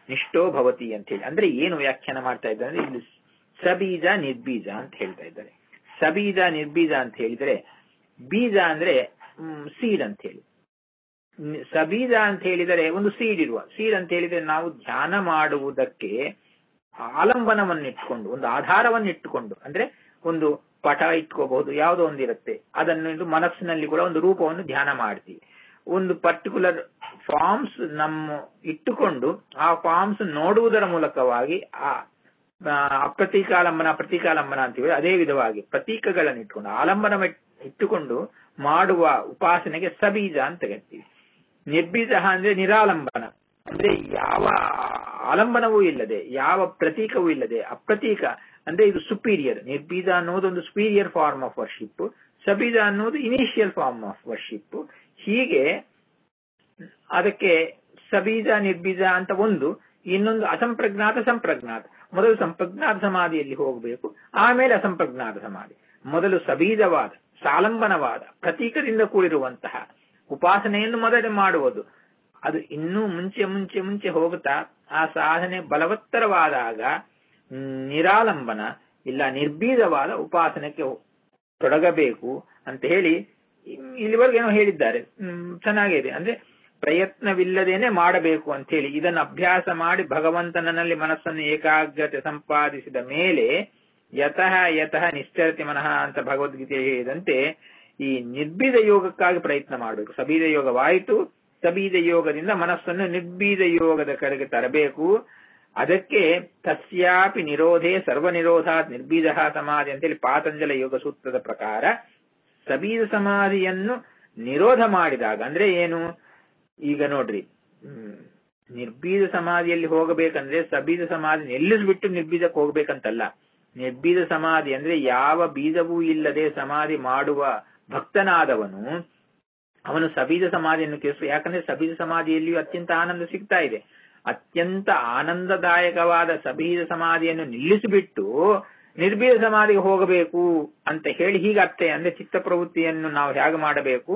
[SPEAKER 1] ನಿಷ್ಠೋ ಭವತಿ ಅಂತ ಹೇಳಿ. ಅಂದ್ರೆ ಏನು ವ್ಯಾಖ್ಯಾನ ಮಾಡ್ತಾ ಇದ್ದಾರೆ ಅಂದ್ರೆ ಇಲ್ಲಿ ಸಬೀಜ ನಿರ್ಬೀಜ ಅಂತ ಹೇಳ್ತಾ ಇದ್ದಾರೆ. ಸಬೀಜ ನಿರ್ಬೀಜ ಅಂತ ಹೇಳಿದ್ರೆ ಬೀಜ ಅಂದ್ರೆ ಸೀಡ್ ಅಂತ ಹೇಳಿ. ಸಬೀಜ ಅಂತ ಹೇಳಿದರೆ ಒಂದು ಸೀಡ್ ಇರುವ ಸೀಡ್ ಅಂತ ಹೇಳಿದ್ರೆ ನಾವು ಧ್ಯಾನ ಮಾಡುವುದಕ್ಕೆ ಆಲಂಬನವನ್ನಿಟ್ಕೊಂಡು ಒಂದು ಆಧಾರವನ್ನಿಟ್ಟುಕೊಂಡು ಅಂದ್ರೆ ಒಂದು ಪಟ ಇಟ್ಕೋಬಹುದು, ಯಾವುದೋ ಒಂದಿರುತ್ತೆ, ಅದನ್ನು ಮನಸ್ಸಿನಲ್ಲಿ ಕೂಡ ಒಂದು ರೂಪವನ್ನು ಧ್ಯಾನ ಮಾಡ್ತೀವಿ. ಒಂದು ಪರ್ಟಿಕ್ಯುಲರ್ ಫಾರ್ಮ್ಸ್ ನಮ್ಮ ಇಟ್ಟುಕೊಂಡು ಆ ಫಾರ್ಮ್ಸ್ ನೋಡುವುದರ ಮೂಲಕವಾಗಿ ಆ ಅಪ್ರತೀಕಾಲಂಬನ ಪ್ರತೀಕಾಲಂಬನ ಅಂತೀವಿ. ಅದೇ ವಿಧವಾಗಿ ಪ್ರತೀಕಗಳನ್ನು ಇಟ್ಕೊಂಡು ಆಲಂಬನ ಇಟ್ಟುಕೊಂಡು ಮಾಡುವ ಉಪಾಸನೆಗೆ ಸಬೀಜ ಅಂತ ಹೇಳ್ತೀವಿ. ನಿರ್ಬೀಜ ಅಂದ್ರೆ ನಿರಾಲಂಬನ ಅಂದ್ರೆ ಯಾವ ಆಲಂಬನವೂ ಇಲ್ಲದೆ ಯಾವ ಪ್ರತೀಕವೂ ಇಲ್ಲದೆ ಅಪ್ರತೀಕ ಅಂದ್ರೆ ಇದು ಸುಪೀರಿಯರ್. ನಿರ್ಬೀಜ ಅನ್ನೋದು ಒಂದು ಸುಪೀರಿಯರ್ ಫಾರ್ಮ್ ಆಫ್ ವರ್ಷಿಪ್, ಸಬೀಜ ಅನ್ನೋದು ಇನಿಷಿಯಲ್ ಫಾರ್ಮ್ ಆಫ್ ವರ್ಷಿಪ್. ಹೀಗೆ ಅದಕ್ಕೆ ಸಬೀಜ ನಿರ್ಬೀಜ ಅಂತ ಒಂದು, ಇನ್ನೊಂದು ಅಸಂಪ್ರಜ್ಞಾತ ಸಂಪ್ರಜ್ಞಾತ. ಮೊದಲು ಸಂಪ್ರಜ್ಞಾತ ಸಮಾಧಿಯಲ್ಲಿ ಹೋಗಬೇಕು, ಆಮೇಲೆ ಅಸಂಪ್ರಜ್ಞಾತ ಸಮಾಧಿ. ಮೊದಲು ಸಬೀಜವಾದ ಸಾಲಂಬನವಾದ ಪ್ರತೀಕದಿಂದ ಕೂಡಿರುವಂತಹ ಉಪಾಸನೆಯನ್ನು ಮೊದಲೇ ಮಾಡುವುದು. ಅದು ಇನ್ನೂ ಮುಂಚೆ ಮುಂಚೆ ಮುಂಚೆ ಹೋಗುತ್ತಾ ಆ ಸಾಧನೆ ಬಲವತ್ತರವಾದಾಗ ನಿರಾಲಂಬನ ಇಲ್ಲ ನಿರ್ಬೀಜವಾದ ಉಪಾಸನೆಗೆ ತೊಡಗಬೇಕು ಅಂತ ಹೇಳಿ ಇಲ್ಲಿವರೆಗೆ ಏನೋ ಹೇಳಿದ್ದಾರೆ. ಹ್ಮ್ ಚೆನ್ನಾಗಿದೆ. ಅಂದ್ರೆ ಪ್ರಯತ್ನವಿಲ್ಲದೇನೆ ಮಾಡಬೇಕು ಅಂತ ಹೇಳಿ ಇದನ್ನು ಅಭ್ಯಾಸ ಮಾಡಿ ಭಗವಂತನಲ್ಲಿ ಮನಸ್ಸನ್ನು ಏಕಾಗ್ರತೆ ಸಂಪಾದಿಸಿದ ಮೇಲೆ ಯತಃ ಯತಃ ನಿಶ್ಚರತಿ ಮನಃ ಅಂತ ಭಗವದ್ಗೀತೆ ಹೇಳಿದಂತೆ ಈ ನಿರ್ಬೀಜ ಯೋಗಕ್ಕಾಗಿ ಪ್ರಯತ್ನ ಮಾಡಬೇಕು. ಸಬೀಜ ಯೋಗವಾಯಿತು, ಸಬೀಜ ಯೋಗದಿಂದ ಮನಸ್ಸನ್ನು ನಿರ್ಬೀಜ ಯೋಗದ ಕಡೆಗೆ ತರಬೇಕು. ಅದಕ್ಕೆ ತಸ್ಯಾಪಿ ನಿರೋಧೇ ಸರ್ವ ನಿರೋಧಾತ್ ನಿರ್ಬೀಜ ಸಮಾಧಿ ಅಂತೇಳಿ ಪಾತಂಜಲ ಯೋಗ ಸೂತ್ರದ ಪ್ರಕಾರ ಸಬೀಜ ಸಮಾಧಿಯನ್ನು ನಿರೋಧ ಮಾಡಿದಾಗ ಅಂದ್ರೆ ಏನು, ಈಗ ನೋಡ್ರಿ, ಹ್ಮ್ ನಿರ್ಬೀಜ ಸಮಾಧಿಯಲ್ಲಿ ಹೋಗಬೇಕಂದ್ರೆ ಸಬೀಜ ಸಮಾಧಿ ನಿಲ್ಲಿಸ್ಬಿಟ್ಟು ನಿರ್ಬೀಜಕ್ಕೆ ಹೋಗ್ಬೇಕಂತಲ್ಲ. ನಿರ್ಬೀಜ ಸಮಾಧಿ ಅಂದ್ರೆ ಯಾವ ಬೀಜವೂ ಇಲ್ಲದೆ ಸಮಾಧಿ ಮಾಡುವ ಭಕ್ತನಾದವನು ಅವನು ಸಬೀಜ ಸಮಾಧಿಯನ್ನು ಕೇಳಿಸ. ಯಾಕಂದ್ರೆ ಸಬೀಜ ಸಮಾಧಿಯಲ್ಲಿಯೂ ಅತ್ಯಂತ ಆನಂದ ಸಿಗ್ತಾ ಇದೆ. ಅತ್ಯಂತ ಆನಂದದಾಯಕವಾದ ಸಬೀಜ ಸಮಾಧಿಯನ್ನು ನಿಲ್ಲಿಸಿಬಿಟ್ಟು ನಿರ್ಬೀಜ ಸಮಾಧಿಗೆ ಹೋಗಬೇಕು ಅಂತ ಹೇಳಿ ಹೀಗತ್ತೆ. ಅಂದ್ರೆ ಚಿತ್ತ ಪ್ರವೃತ್ತಿಯನ್ನು ನಾವು ಹೇಗೆ ಮಾಡಬೇಕು,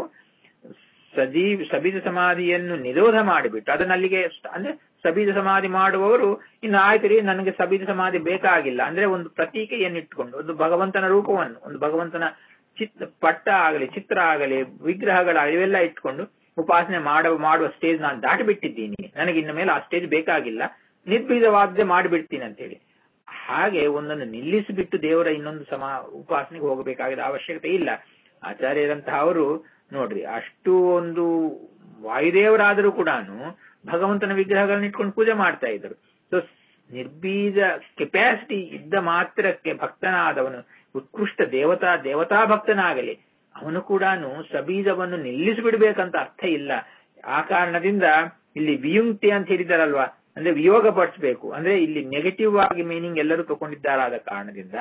[SPEAKER 1] ಸಜೀವ್ ಸಬೀಜ ಸಮಾಧಿಯನ್ನು ನಿರೋಧ ಮಾಡಿಬಿಟ್ಟು ಅದನ್ನ ಅಲ್ಲಿಗೆ ಅಂದ್ರೆ ಸಬೀಜ ಸಮಾಧಿ ಮಾಡುವವರು ಇನ್ನು ಆಯ್ತು ರೀ ನನಗೆ ಸಬೀಜ ಸಮಾಧಿ ಬೇಕಾಗಿಲ್ಲ ಅಂದ್ರೆ ಒಂದು ಪ್ರತೀಕೆಯನ್ನಿಟ್ಟುಕೊಂಡು ಒಂದು ಭಗವಂತನ ರೂಪವನ್ನು ಒಂದು ಭಗವಂತನ ಚಿತ್ರ ಪಟ್ಟ ಆಗಲಿ ಚಿತ್ರ ಆಗಲಿ ವಿಗ್ರಹಗಳಾಗಲಿ ಇವೆಲ್ಲ ಇಟ್ಕೊಂಡು ಉಪಾಸನೆ ಮಾಡುವ ಮಾಡುವ ಸ್ಟೇಜ್ ನಾನು ದಾಟಿ ಬಿಟ್ಟಿದ್ದೀನಿ, ನನಗೆ ಇನ್ನು ಮೇಲೆ ಆ ಸ್ಟೇಜ್ ಬೇಕಾಗಿಲ್ಲ, ನಿರ್ಬೀಜವಾದ್ದೇ ಮಾಡಿಬಿಡ್ತೀನಿ ಅಂತ ಹೇಳಿ ಹಾಗೆ ಒಂದನ್ನು ನಿಲ್ಲಿಸಿಬಿಟ್ಟು ದೇವರ ಇನ್ನೊಂದು ಸಮಾ ಉಪಾಸನೆಗೆ ಹೋಗಬೇಕಾಗಿದ್ದ ಅವಶ್ಯಕತೆ ಇಲ್ಲ. ಆಚಾರ್ಯರಂತಹ ಅವರು ನೋಡ್ರಿ ಅಷ್ಟು ಒಂದು ವಾಯುದೇವರಾದರೂ ಕೂಡ ಭಗವಂತನ ವಿಗ್ರಹಗಳನ್ನ ಇಟ್ಕೊಂಡು ಪೂಜೆ ಮಾಡ್ತಾ ಇದ್ರು. ಸೊ ನಿರ್ಬೀಜ ಕೆಪಾಸಿಟಿ ಇದ್ದ ಮಾತ್ರಕ್ಕೆ ಭಕ್ತನಾದವನು ಉತ್ಕೃಷ್ಟ ದೇವತಾ ದೇವತಾ ಭಕ್ತನಾಗಲಿ ಅವನು ಕೂಡ ಸಬೀಜವನ್ನು ನಿಲ್ಲಿಸಿಬಿಡ್ಬೇಕಂತ ಅರ್ಥ ಇಲ್ಲ. ಆ ಕಾರಣದಿಂದ ಇಲ್ಲಿ ವಿಯುಕ್ತಿ ಅಂತ ಹೇಳಿದಾರಲ್ವಾ, ಅಂದ್ರೆ ವಿಯೋಗ ಪಡಿಸಬೇಕು ಅಂದ್ರೆ ಇಲ್ಲಿ ನೆಗೆಟಿವ್ ಆಗಿ ಮೀನಿಂಗ್ ಎಲ್ಲರೂ ತಗೊಂಡಿದ್ದಾರಾದ ಕಾರಣದಿಂದ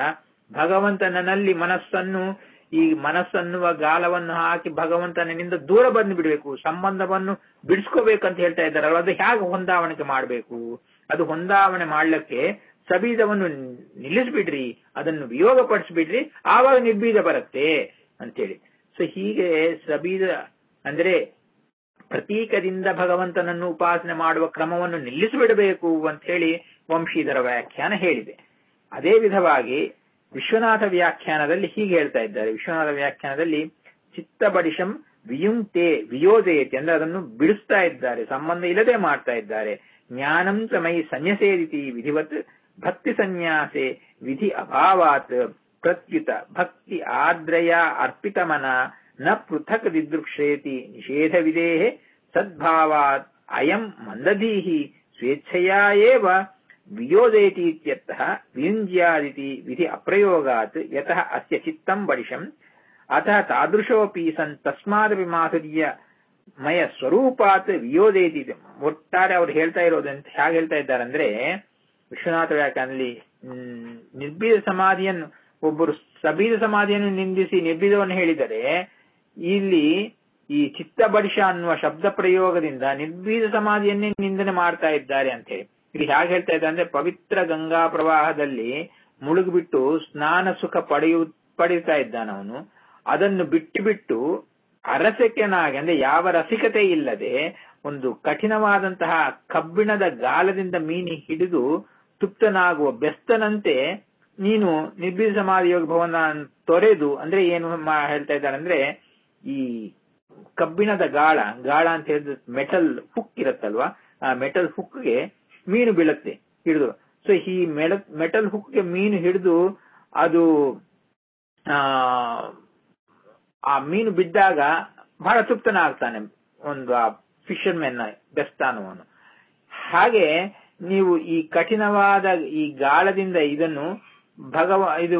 [SPEAKER 1] ಭಗವಂತನಲ್ಲಿ ಮನಸ್ಸನ್ನು ಈ ಮನಸ್ಸನ್ನುವ ಗಾಲವನ್ನು ಹಾಕಿ ಭಗವಂತನಿಂದ ದೂರ ಬಂದು ಬಿಡಬೇಕು, ಸಂಬಂಧವನ್ನು ಬಿಡಿಸ್ಕೋಬೇಕಂತ ಹೇಳ್ತಾ ಇದ್ದಾರಲ್ವ. ಅದು ಹೇಗೆ ಹೊಂದಾವಣೆ ಮಾಡಬೇಕು, ಅದು ಹೊಂದಾವಣೆ ಮಾಡ್ಲಿಕ್ಕೆ ಸಬೀಜವನ್ನು ನಿಲ್ಲಿಸ್ಬಿಡ್ರಿ, ಅದನ್ನು ವಿಯೋಗ ಪಡಿಸ್ಬಿಡ್ರಿ, ಆವಾಗ ನಿರ್ಬೀಜ ಬರುತ್ತೆ ಅಂತೇಳಿ. ಸೊ ಹೀಗೆ ಸಬೀಜ ಅಂದ್ರೆ ಪ್ರತೀಕದಿಂದ ಭಗವಂತನನ್ನು ಉಪಾಸನೆ ಮಾಡುವ ಕ್ರಮವನ್ನು ನಿಲ್ಲಿಸಿಬಿಡಬೇಕು ಅಂತ ಹೇಳಿ ವಂಶೀಧರ ವ್ಯಾಖ್ಯಾನ ಹೇಳಿದೆ. ಅದೇ ವಿಧವಾಗಿ ವಿಶ್ವನಾಥ ವ್ಯಾಖ್ಯಾನದಲ್ಲಿ ಹೀಗೆ ಹೇಳ್ತಾ ಇದ್ದಾರೆ. ವಿಶ್ವನಾಥ ವ್ಯಾಖ್ಯಾನದಲ್ಲಿ ಚಿತ್ತಬಡಿಶಂ ವಿಯುಂಕ್ತೆ ವಿಯೋಜಯತಿ ಅಂದ್ರೆ ಅದನ್ನು ಬಿಡಿಸ್ತಾ ಇದ್ದಾರೆ, ಸಂಬಂಧ ಇಲ್ಲದೆ ಮಾಡ್ತಾ ಇದ್ದಾರೆ. ಜ್ಞಾನಂ ಚ ಮೈ ಸನ್ಯಸೇದಿತಿ ವಿಧಿವತ್ ಭಕ್ತಿ ಸನ್ಯಾಸೆ ವಿಧಿ ಅಭಾವಾತ್ ಪ್ರತ್ಯುತ ಭಕ್ತಿ ಆದ್ರಯ ಅರ್ಪಿತಮನ ನ ಪೃಥಕ್ ದಿದೃಕ್ಷೇತಿ ನಿಷೇಧ ವಿಧೇಹೆ ಸದ್ಭಾವಾತ್ ಅಯಂ ಮಂದಧೀಹಿ ಸ್ವೇಚ್ಛಯಾ ಏವ ವಿಯೋಜಯತಿ ಇತ್ಯರ್ಥಃ ವಿಯುಂಜ್ಯಾದಿತಿ ವಿಧಿ ಅಪ್ರಯೋಗಾತ್ ಯತಃ ಅಸ್ಯ ಚಿತ್ತಂ ಬಡಿಶಂ ಅತಃ ತಾದೃಶೋಪಿ ಸನ್ ತಸ್ಮಾದಪಿ ಮಾಧುರ್ಯ ಮಯ ಸ್ವರೂಪಾತ್ ವಿಯೋಜಯತಿ. ಒಟ್ಟಾರೆ ಅವ್ರು ಹೇಳ್ತಾ ಇರೋದಂತ ಹೇಗೆ ಹೇಳ್ತಾ ಇದ್ದಾರೆ ಅಂದ್ರೆ ವಿಶ್ವನಾಥ ವ್ಯಾಖ್ಯಾನದಲ್ಲಿ ಹ್ಮ್ ನಿರ್ಬೀಜ ಸಮಾಧಿಯನ್ನು ಒಬ್ಬರು ಸಬೀಜ ಸಮಾಧಿಯನ್ನು ನಿಂದಿಸಿ ನಿರ್ಬೀಜವನ್ನು ಹೇಳಿದರೆ ಇಲ್ಲಿ ಈ ಚಿತ್ತಬಡಿಶ ಅನ್ನುವ ಶಬ್ದ ಪ್ರಯೋಗದಿಂದ ನಿರ್ಬೀಜ ಸಮಾಧಿಯನ್ನೇ ನಿಂದನೆ ಮಾಡ್ತಾ ಇದ್ದಾರೆ ಅಂತ ಹೇಳಿ ಇಲ್ಲಿ ಹೇಗೆ ಹೇಳ್ತಾ ಇದ್ದಾರೆ ಅಂದ್ರೆ ಪವಿತ್ರ ಗಂಗಾ ಪ್ರವಾಹದಲ್ಲಿ ಮುಳುಗಿಬಿಟ್ಟು ಸ್ನಾನ ಸುಖ ಪಡೆಯು ಪಡೀತಾ ಇದ್ದಾನವನು, ಅದನ್ನು ಬಿಟ್ಟು ಬಿಟ್ಟು ಅರಸಿಕೆನಾಗಿ ಅಂದ್ರೆ ಯಾವ ರಸಿಕತೆ ಇಲ್ಲದೆ ಒಂದು ಕಠಿಣವಾದಂತಹ ಕಬ್ಬಿಣದ ಗಾಲದಿಂದ ಮೀನಿ ಹಿಡಿದು ತೃಪ್ತನಾಗುವ ಬೆಸ್ತನಂತೆ ನೀನು ನಿರ್ಬೀಜ ಸಮಾಧಿ ಯೋಗ ಭವನ ತೊರೆದು ಅಂದ್ರೆ ಏನು ಹೇಳ್ತಾ ಇದ್ದಾರೆ ಅಂದ್ರೆ ಈ ಕಬ್ಬಿಣದ ಗಾಳ ಗಾಳ ಅಂತ ಹೇಳಿದ್ರೆ ಮೆಟಲ್ ಹುಕ್ ಇರುತ್ತಲ್ವಾ, ಆ ಮೆಟಲ್ ಹುಕ್ಗೆ ಮೀನು ಬೀಳುತ್ತೆ ಹಿಡಿದು. ಸೊ ಈ ಮೆಟಲ್ ಹುಕ್ಗೆ ಮೀನು ಹಿಡಿದು ಅದು ಆ ಆ ಮೀನು ಬಿದ್ದಾಗ ಬಹಳ ತೃಪ್ತನಾಗ್ತಾನೆ ಒಂದು ಆ ಫಿಶರ್ ಮೆನ್ ಬೆಸ್ತಾನವನು. ಹಾಗೆ ನೀವು ಈ ಕಠಿಣವಾದ ಈ ಗಾಳದಿಂದ ಇದನ್ನು ಭಗವ ಇದು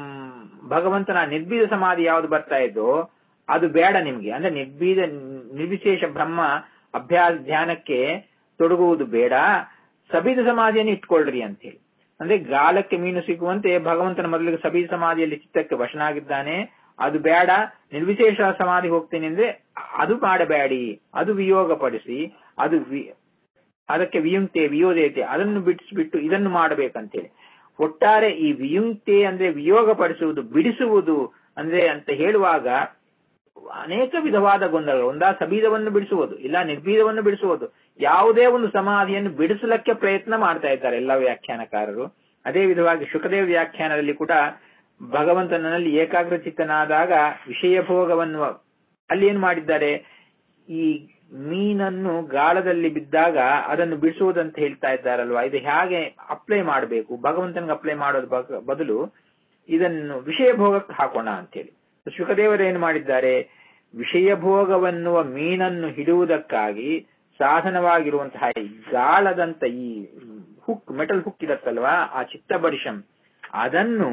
[SPEAKER 1] ಭಗವಂತನ ನಿರ್ಬೀಜ ಸಮಾಧಿ ಯಾವ್ದು ಬರ್ತಾ ಇದ್ದೋ ಅದು ಬೇಡ ನಿಮ್ಗೆ. ಅಂದ್ರೆ ನಿರ್ಬೀಜ ನಿರ್ವಿಶೇಷ ಬ್ರಹ್ಮ ಅಭ್ಯಾಸ ಧ್ಯಾನಕ್ಕೆ ತೊಡಗುವುದು ಬೇಡ, ಸಬೀಜ ಸಮಾಧಿಯನ್ನು ಇಟ್ಕೊಳ್ರಿ ಅಂತ ಹೇಳಿ. ಅಂದ್ರೆ ಗಾಲಕ್ಕೆ ಮೀನು ಸಿಗುವಂತೆ ಭಗವಂತನ ಮೊದಲಿಗೆ ಸಬೀಜ ಸಮಾಧಿಯಲ್ಲಿ ಚಿತ್ತಕ್ಕೆ ವಶನಾಗಿದ್ದಾನೆ, ಅದು ಬೇಡ, ನಿರ್ವಿಶೇಷ ಸಮಾಧಿ ಹೋಗ್ತೇನೆ ಅಂದ್ರೆ ಅದು ಮಾಡಬೇಡಿ, ಅದು ವಿಯೋಗ ಪಡಿಸಿ, ಅದು ಅದಕ್ಕೆ ವಿಯುಂಕ್ತೆ ವಿಯೋದೇತೆ ಅದನ್ನು ಬಿಡಿಸ್ಬಿಟ್ಟು ಇದನ್ನು ಮಾಡಬೇಕಂತೇಳಿ. ಒಟ್ಟಾರೆ ಈ ವಿಯುಂಕ್ತೆ ಅಂದ್ರೆ ವಿಯೋಗ ಪಡಿಸುವುದು, ಬಿಡಿಸುವುದು ಅಂದ್ರೆ ಅಂತ ಹೇಳುವಾಗ ಅನೇಕ ವಿಧವಾದ ಗೊಂದಲಗಳು. ಒಂದಾ ಸಬೀಜವನ್ನು ಬಿಡಿಸುವುದು, ಇಲ್ಲ ನಿರ್ಬೀಜವನ್ನು ಬಿಡಿಸುವುದು, ಯಾವುದೇ ಒಂದು ಸಮಾಧಿಯನ್ನು ಬಿಡಿಸಲಕ್ಕೆ ಪ್ರಯತ್ನ ಮಾಡ್ತಾ ಇದ್ದಾರೆ ಎಲ್ಲ ವ್ಯಾಖ್ಯಾನಕಾರರು. ಅದೇ ವಿಧವಾಗಿ ಶುಕದೇವ ವ್ಯಾಖ್ಯಾನದಲ್ಲಿ ಕೂಡ ಭಗವಂತನಲ್ಲಿ ಏಕಾಗ್ರ ಚಿತ್ತನಾದಾಗ ವಿಷಯ ಭೋಗವನ್ನು ಅಲ್ಲಿ ಏನ್ ಮಾಡಿದ್ದಾರೆ, ಈ ಮೀನನ್ನು ಗಾಳದಲ್ಲಿ ಬಿದ್ದಾಗ ಅದನ್ನು ಬಿಡಿಸುವುದಂತ ಹೇಳ್ತಾ ಇದ್ದಾರಲ್ವಾ. ಇದು ಹೇಗೆ ಅಪ್ಲೈ ಮಾಡಬೇಕು, ಭಗವಂತನಿಗೆ ಅಪ್ಲೈ ಮಾಡೋದು ಬದಲು ಇದನ್ನು ವಿಷಯ ಭೋಗಕ್ಕೆ ಹಾಕೋಣ ಅಂತೇಳಿ ಶುಕದೇವರು ಏನು ಮಾಡಿದ್ದಾರೆ, ವಿಷಯ ಭೋಗವನ್ನುವ ಮೀನನ್ನು ಹಿಡುವುದಕ್ಕಾಗಿ ಸಾಧನವಾಗಿರುವಂತಹ ಈ ಗಾಳದಂತ ಈ ಹುಕ್ ಮೆಟಲ್ ಹುಕ್ ಇರತ್ತಲ್ವಾ, ಆ ಚಿತ್ತಬಡಿಶಂ ಅದನ್ನು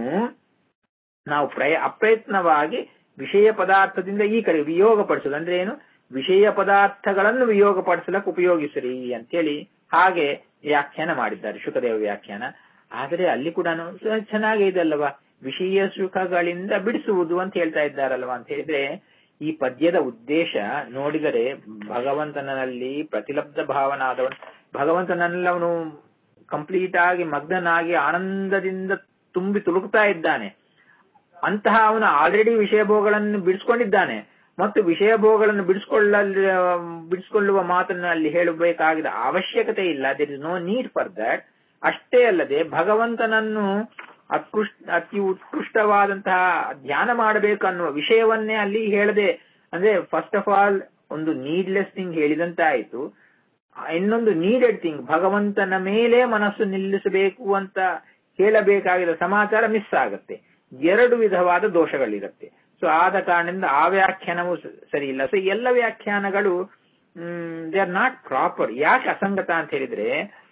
[SPEAKER 1] ನಾವು ಪ್ರಯ ಅಪ್ರಯತ್ನವಾಗಿ ವಿಷಯ ಪದಾರ್ಥದಿಂದ ಈ ಕಡೆ ವಿಯೋಗ ಪಡಿಸೋದು. ಅಂದ್ರೆ ಏನು, ವಿಷಯ ಪದಾರ್ಥಗಳನ್ನು ವಿಯೋಗ ಪಡಿಸಲಕ್ಕೆ ಉಪಯೋಗಿಸ್ರಿ ಅಂತೇಳಿ ಹಾಗೆ ವ್ಯಾಖ್ಯಾನ ಮಾಡಿದ್ದಾರೆ ಶುಕದೇವ ವ್ಯಾಖ್ಯಾನ. ಆದರೆ ಅಲ್ಲಿ ಕೂಡ ಚೆನ್ನಾಗೇ ಇದಲ್ವಾ, ವಿಷಯ ಸುಖಗಳಿಂದ ಬಿಡಿಸುವುದು ಅಂತ ಹೇಳ್ತಾ ಇದ್ದಾರಲ್ವಾ ಅಂತ ಹೇಳಿದ್ರೆ, ಈ ಪದ್ಯದ ಉದ್ದೇಶ ನೋಡಿದರೆ ಭಗವಂತನಲ್ಲಿ ಪ್ರತಿಲಬ್ಧ ಭಾವನಾದವನು, ಭಗವಂತನಲ್ಲಿ ಅವನು ಕಂಪ್ಲೀಟ್ ಆಗಿ ಮಗ್ನನಾಗಿ ಆನಂದದಿಂದ ತುಂಬಿ ತುಳುಕ್ತಾ ಇದ್ದಾನೆ. ಅಂತಹ ಅವನು ಆಲ್ರೆಡಿ ವಿಷಯ ಭೋಗಗಳನ್ನು ಬಿಡಿಸ್ಕೊಂಡಿದ್ದಾನೆ ಮತ್ತು ವಿಷಯ ಭೋಗಗಳನ್ನು ಬಿಡಿಸ್ಕೊಳ್ಳ ಬಿಡಿಸ್ಕೊಳ್ಳುವ ಮಾತನ್ನು ಅಲ್ಲಿ ಹೇಳಬೇಕಾಗಿದ ಅವಶ್ಯಕತೆ ಇಲ್ಲ. There is no need for that. ಅಷ್ಟೇ ಅಲ್ಲದೆ ಭಗವಂತನನ್ನು ಅತ್ಕೃಷ್ಟ ಅತಿ ಉತ್ಕೃಷ್ಟವಾದಂತಹ ಧ್ಯಾನ ಮಾಡಬೇಕು ಅನ್ನುವ ವಿಷಯವನ್ನೇ ಅಲ್ಲಿ ಹೇಳದೆ, ಅಂದ್ರೆ ಫಸ್ಟ್ ಆಫ್ ಆಲ್ ಒಂದು ನೀಡ್ಲೆಸ್ ಥಿಂಗ್ ಹೇಳಿದಂತೆ ಆಯಿತು. ಇನ್ನೊಂದು ನೀಡೆಡ್ ಥಿಂಗ್, ಭಗವಂತನ ಮೇಲೆ ಮನಸ್ಸು ನಿಲ್ಲಿಸಬೇಕು ಅಂತ ಹೇಳಬೇಕಾಗಿದ್ದ ಸಮಾಚಾರ ಮಿಸ್ ಆಗುತ್ತೆ. ಎರಡು ವಿಧವಾದ ದೋಷಗಳಿರುತ್ತೆ. ಸೊ ಆದ ಕಾರಣದಿಂದ ಆ ವ್ಯಾಖ್ಯಾನವೂ ಸರಿ ಇಲ್ಲ. ಸೊ ಎಲ್ಲ ವ್ಯಾಖ್ಯಾನಗಳು ದೇ ಆರ್ ನಾಟ್ ಪ್ರಾಪರ್. ಯಾಕೆ ಅಸಂಗತ ಅಂತ ಹೇಳಿದ್ರೆ,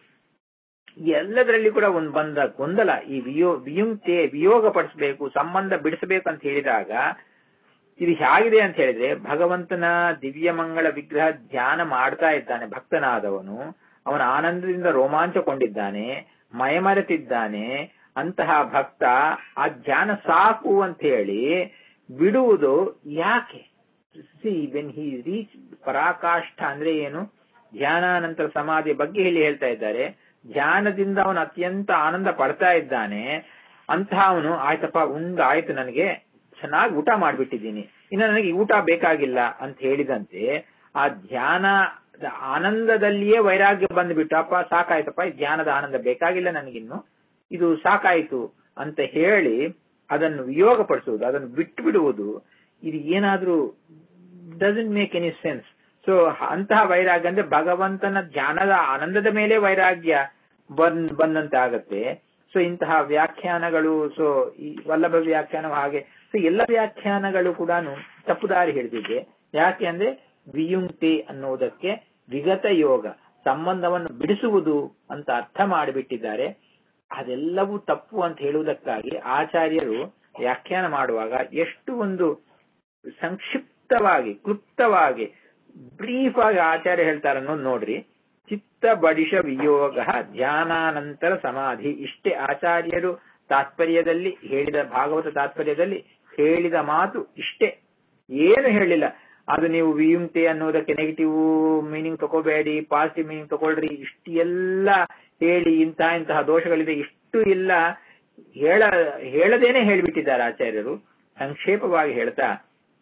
[SPEAKER 1] ಎಲ್ಲದರಲ್ಲಿ ಕೂಡ ಒಂದು ಬಂದ ಗೊಂದಲ, ಈ ವಿಯೋ ವಿಯುಂಕ್ತೆ ವಿಯೋಗ ಪಡಿಸಬೇಕು, ಸಂಬಂಧ ಬಿಡಿಸಬೇಕು ಅಂತ ಹೇಳಿದಾಗ ಇದು ಹೇಗಿದೆ ಅಂತ ಹೇಳಿದ್ರೆ, ಭಗವಂತನ ದಿವ್ಯ ಮಂಗಳ ವಿಗ್ರಹ ಧ್ಯಾನ ಮಾಡ್ತಾ ಇದ್ದಾನೆ ಭಕ್ತನಾದವನು, ಅವನ ಆನಂದದಿಂದ ರೋಮಾಂಚಗೊಂಡಿದ್ದಾನೆ, ಮಯಮರೆತಿದ್ದಾನೆ. ಅಂತಹ ಭಕ್ತ ಆ ಧ್ಯಾನ ಸಾಕು ಅಂತ ಹೇಳಿ ಬಿಡುವುದು ಯಾಕೆ? ಸಿ ವೆನ್ ಹಿ ರೀಚ್ ಪರಾಕಾಷ್ಠ ಅಂದ್ರೆ ಏನು, ಧ್ಯಾನಾನಂತರ ಸಮಾಧಿ ಬಗ್ಗೆ ಹೇಳಿ ಹೇಳ್ತಾ ಇದ್ದಾರೆ. ಧ್ಯಾನದಿಂದ ಅವನು ಅತ್ಯಂತ ಆನಂದ ಪಡ್ತಾ ಇದ್ದಾನೆ. ಅಂತಹ ಅವನು ಆಯ್ತಪ್ಪ ಉಂಡ ಆಯ್ತು, ನನಗೆ ಚೆನ್ನಾಗಿ ಊಟ ಮಾಡ್ಬಿಟ್ಟಿದ್ದೀನಿ, ಇನ್ನು ನನಗೆ ಊಟ ಬೇಕಾಗಿಲ್ಲ ಅಂತ ಹೇಳಿದಂತೆ ಆ ಧ್ಯಾನ ಆನಂದದಲ್ಲಿಯೇ ವೈರಾಗ್ಯ ಬಂದ್ಬಿಟ್ಟು, ಅಪ್ಪ ಸಾಕಾಯ್ತಪ್ಪ, ಧ್ಯಾನದ ಆನಂದ ಬೇಕಾಗಿಲ್ಲ ನನಗಿನ್ನು, ಇದು ಸಾಕಾಯ್ತು ಅಂತ ಹೇಳಿ ಅದನ್ನು ವಿಯೋಗ ಪಡಿಸುವುದು, ಅದನ್ನು ಬಿಟ್ಟು ಬಿಡುವುದು, ಇದು ಏನಾದ್ರೂ doesn't make any sense. So ಅಂತಹ ವೈರಾಗ್ಯ ಅಂದ್ರೆ ಭಗವಂತನ ಧ್ಯಾನದ ಆನಂದದ ಮೇಲೆ ವೈರಾಗ್ಯ ಬಂದ್ ಬಂದಂತೆ ಆಗತ್ತೆ. ಸೊ ಇಂತಹ ವ್ಯಾಖ್ಯಾನಗಳು, ಸೊ ಈ ವಲ್ಲಭ ವ್ಯಾಖ್ಯಾನ ಹಾಗೆ, ಸೊ ಎಲ್ಲ ವ್ಯಾಖ್ಯಾನಗಳು ಕೂಡ ತಪ್ಪುದಾರಿ ಹಿಡಿದಿದೆ. ಯಾಕೆ ಅಂದ್ರೆ ವಿಯುಂಕ್ತಿ ಅನ್ನುವುದಕ್ಕೆ ವಿಗತ ಯೋಗ, ಸಂಬಂಧವನ್ನು ಬಿಡಿಸುವುದು ಅಂತ ಅರ್ಥ ಮಾಡಿಬಿಟ್ಟಿದ್ದಾರೆ. ಅದೆಲ್ಲವೂ ತಪ್ಪು ಅಂತ ಹೇಳುವುದಕ್ಕಾಗಿ ಆಚಾರ್ಯರು ವ್ಯಾಖ್ಯಾನ ಮಾಡುವಾಗ ಎಷ್ಟು ಒಂದು ಸಂಕ್ಷಿಪ್ತವಾಗಿ ಕ್ಲುಪ್ತವಾಗಿ ಬ್ರೀಫ್ ಆಗಿ ಆಚಾರ್ಯ ಹೇಳ್ತಾರೆ ಅನ್ನೋದು ನೋಡ್ರಿ. ಚಿತ್ತ ಬಡಿಶ ವಿಯೋಗ ಧ್ಯಾನಾನಂತರ ಸಮಾಧಿ, ಇಷ್ಟೇ ಆಚಾರ್ಯರು ತಾತ್ಪರ್ಯದಲ್ಲಿ ಹೇಳಿದ, ಭಾಗವತ ತಾತ್ಪರ್ಯದಲ್ಲಿ ಹೇಳಿದ ಮಾತು ಇಷ್ಟೇ, ಏನು ಹೇಳಿಲ್ಲ. ಅದು ನೀವು ವಿಯುಂಕ್ತಿ ಅನ್ನೋದಕ್ಕೆ ನೆಗೆಟಿವ್ ಮೀನಿಂಗ್ ತಗೋಬೇಡಿ, ಪಾಸಿಟಿವ್ ಮೀನಿಂಗ್ ತಗೊಳ್ರಿ, ಇಷ್ಟು ಎಲ್ಲ ಹೇಳಿ ಇಂತಹ ಇಂತಹ ದೋಷಗಳಿದೆ ಇಷ್ಟು ಇಲ್ಲ ಹೇಳ ಹೇಳದೇನೆ ಹೇಳ್ಬಿಟ್ಟಿದ್ದಾರೆ ಆಚಾರ್ಯರು. ಸಂಕ್ಷೇಪವಾಗಿ ಹೇಳ್ತಾ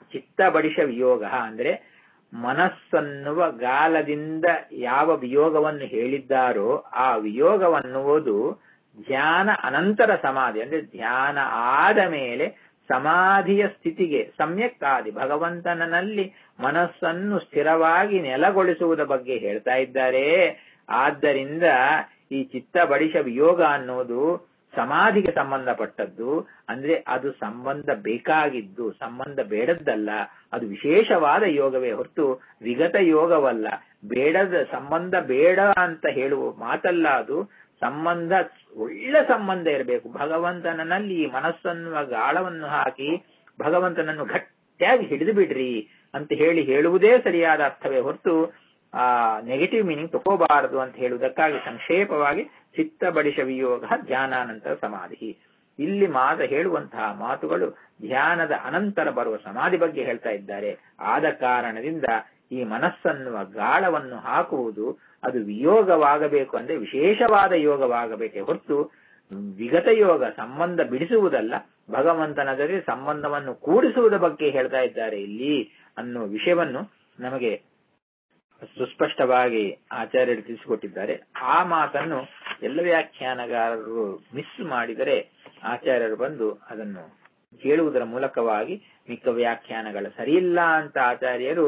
[SPEAKER 1] ಚಿತ್ತಬಡಿಶ ವಿಯೋಗ ಅಂದ್ರೆ ಮನಸ್ಸನ್ನುವ ಗಾಲದಿಂದ ಯಾವ ವಿಯೋಗವನ್ನು ಹೇಳಿದ್ದಾರೋ ಆ ವಿಯೋಗವನ್ನುವುದು ಧ್ಯಾನ ಅನಂತರ ಸಮಾಧಿ ಅಂದ್ರೆ ಧ್ಯಾನ ಆದ ಮೇಲೆ ಸಮಾಧಿಯ ಸ್ಥಿತಿಗೆ ಸಮ್ಯಕ್ ಆದಿ ಭಗವಂತನಲ್ಲಿ ಮನಸ್ಸನ್ನು ಸ್ಥಿರವಾಗಿ ನೆಲೆಗೊಳಿಸುವುದ ಬಗ್ಗೆ ಹೇಳ್ತಾ ಇದ್ದಾರೆ. ಆದ್ದರಿಂದ ಈ ಚಿತ್ತ ಬಡಿಶ ವಿಯೋಗ ಅನ್ನೋದು ಸಮಾಧಿಗೆ ಸಂಬಂಧಪಟ್ಟದ್ದು. ಅಂದ್ರೆ ಅದು ಸಂಬಂಧ ಬೇಕಾಗಿದ್ದು, ಸಂಬಂಧ ಬೇಡದ್ದಲ್ಲ. ಅದು ವಿಶೇಷವಾದ ಯೋಗವೇ ಹೊರತು ವಿಗತ ಯೋಗವಲ್ಲ. ಬೇಡದ ಸಂಬಂಧ ಬೇಡ ಅಂತ ಹೇಳುವ ಮಾತಲ್ಲ. ಅದು ಸಂಬಂಧ ಒಳ್ಳೆ ಸಂಬಂಧ ಇರಬೇಕು. ಭಗವಂತನಲ್ಲಿ ಈ ಮನಸ್ಸನ್ನು ಗಾಳವನ್ನು ಹಾಕಿ ಭಗವಂತನನ್ನು ಗಟ್ಟಿಯಾಗಿ ಹಿಡಿದು ಬಿಡ್ರಿ ಅಂತ ಹೇಳಿ ಹೇಳುವುದೇ ಸರಿಯಾದ ಅರ್ಥವೇ ಹೊರತು ಆ ನೆಗೆಟಿವ್ ಮೀನಿಂಗ್ ತಗೋಬಾರದು ಅಂತ ಹೇಳುವುದಕ್ಕಾಗಿ ಸಂಕ್ಷೇಪವಾಗಿ ಚಿತ್ತ ಬಡಿಶ ವಿಯೋಗ ಧ್ಯಾನಾನಂತರ ಸಮಾಧಿ. ಇಲ್ಲಿ ಮಾತ ಹೇಳುವಂತಹ ಮಾತುಗಳು ಧ್ಯಾನದ ಅನಂತರ ಬರುವ ಸಮಾಧಿ ಬಗ್ಗೆ ಹೇಳ್ತಾ ಇದ್ದಾರೆ. ಆದ ಕಾರಣದಿಂದ ಈ ಮನಸ್ಸನ್ನುವ ಗಾಳವನ್ನು ಹಾಕುವುದು ಅದು ವಿಯೋಗವಾಗಬೇಕು ಅಂದ್ರೆ ವಿಶೇಷವಾದ ಯೋಗವಾಗಬೇಕೇ ಹೊರತು ವಿಗತ ಯೋಗ ಸಂಬಂಧ ಬಿಡಿಸುವುದಲ್ಲ. ಭಗವಂತನ ಜೊತೆ ಸಂಬಂಧವನ್ನು ಕೂಡಿಸುವುದ ಬಗ್ಗೆ ಹೇಳ್ತಾ ಇದ್ದಾರೆ ಇಲ್ಲಿ ಅನ್ನುವ ವಿಷಯವನ್ನು ನಮಗೆ ಸುಸ್ಪಷ್ಟವಾಗಿ ಆಚಾರ್ಯರು ತಿಳಿಸಿಕೊಟ್ಟಿದ್ದಾರೆ. ಆ ಮಾತನ್ನು ಎಲ್ಲ ವ್ಯಾಖ್ಯಾನಗಾರರು ಮಿಸ್ ಮಾಡಿದರೆ ಆಚಾರ್ಯರು ಬಂದು ಅದನ್ನು ಹೇಳುವುದರ ಮೂಲಕವಾಗಿ ಮಿಕ್ಕ ವ್ಯಾಖ್ಯಾನಗಳ ಸರಿಯಿಲ್ಲ ಅಂತ ಆಚಾರ್ಯರು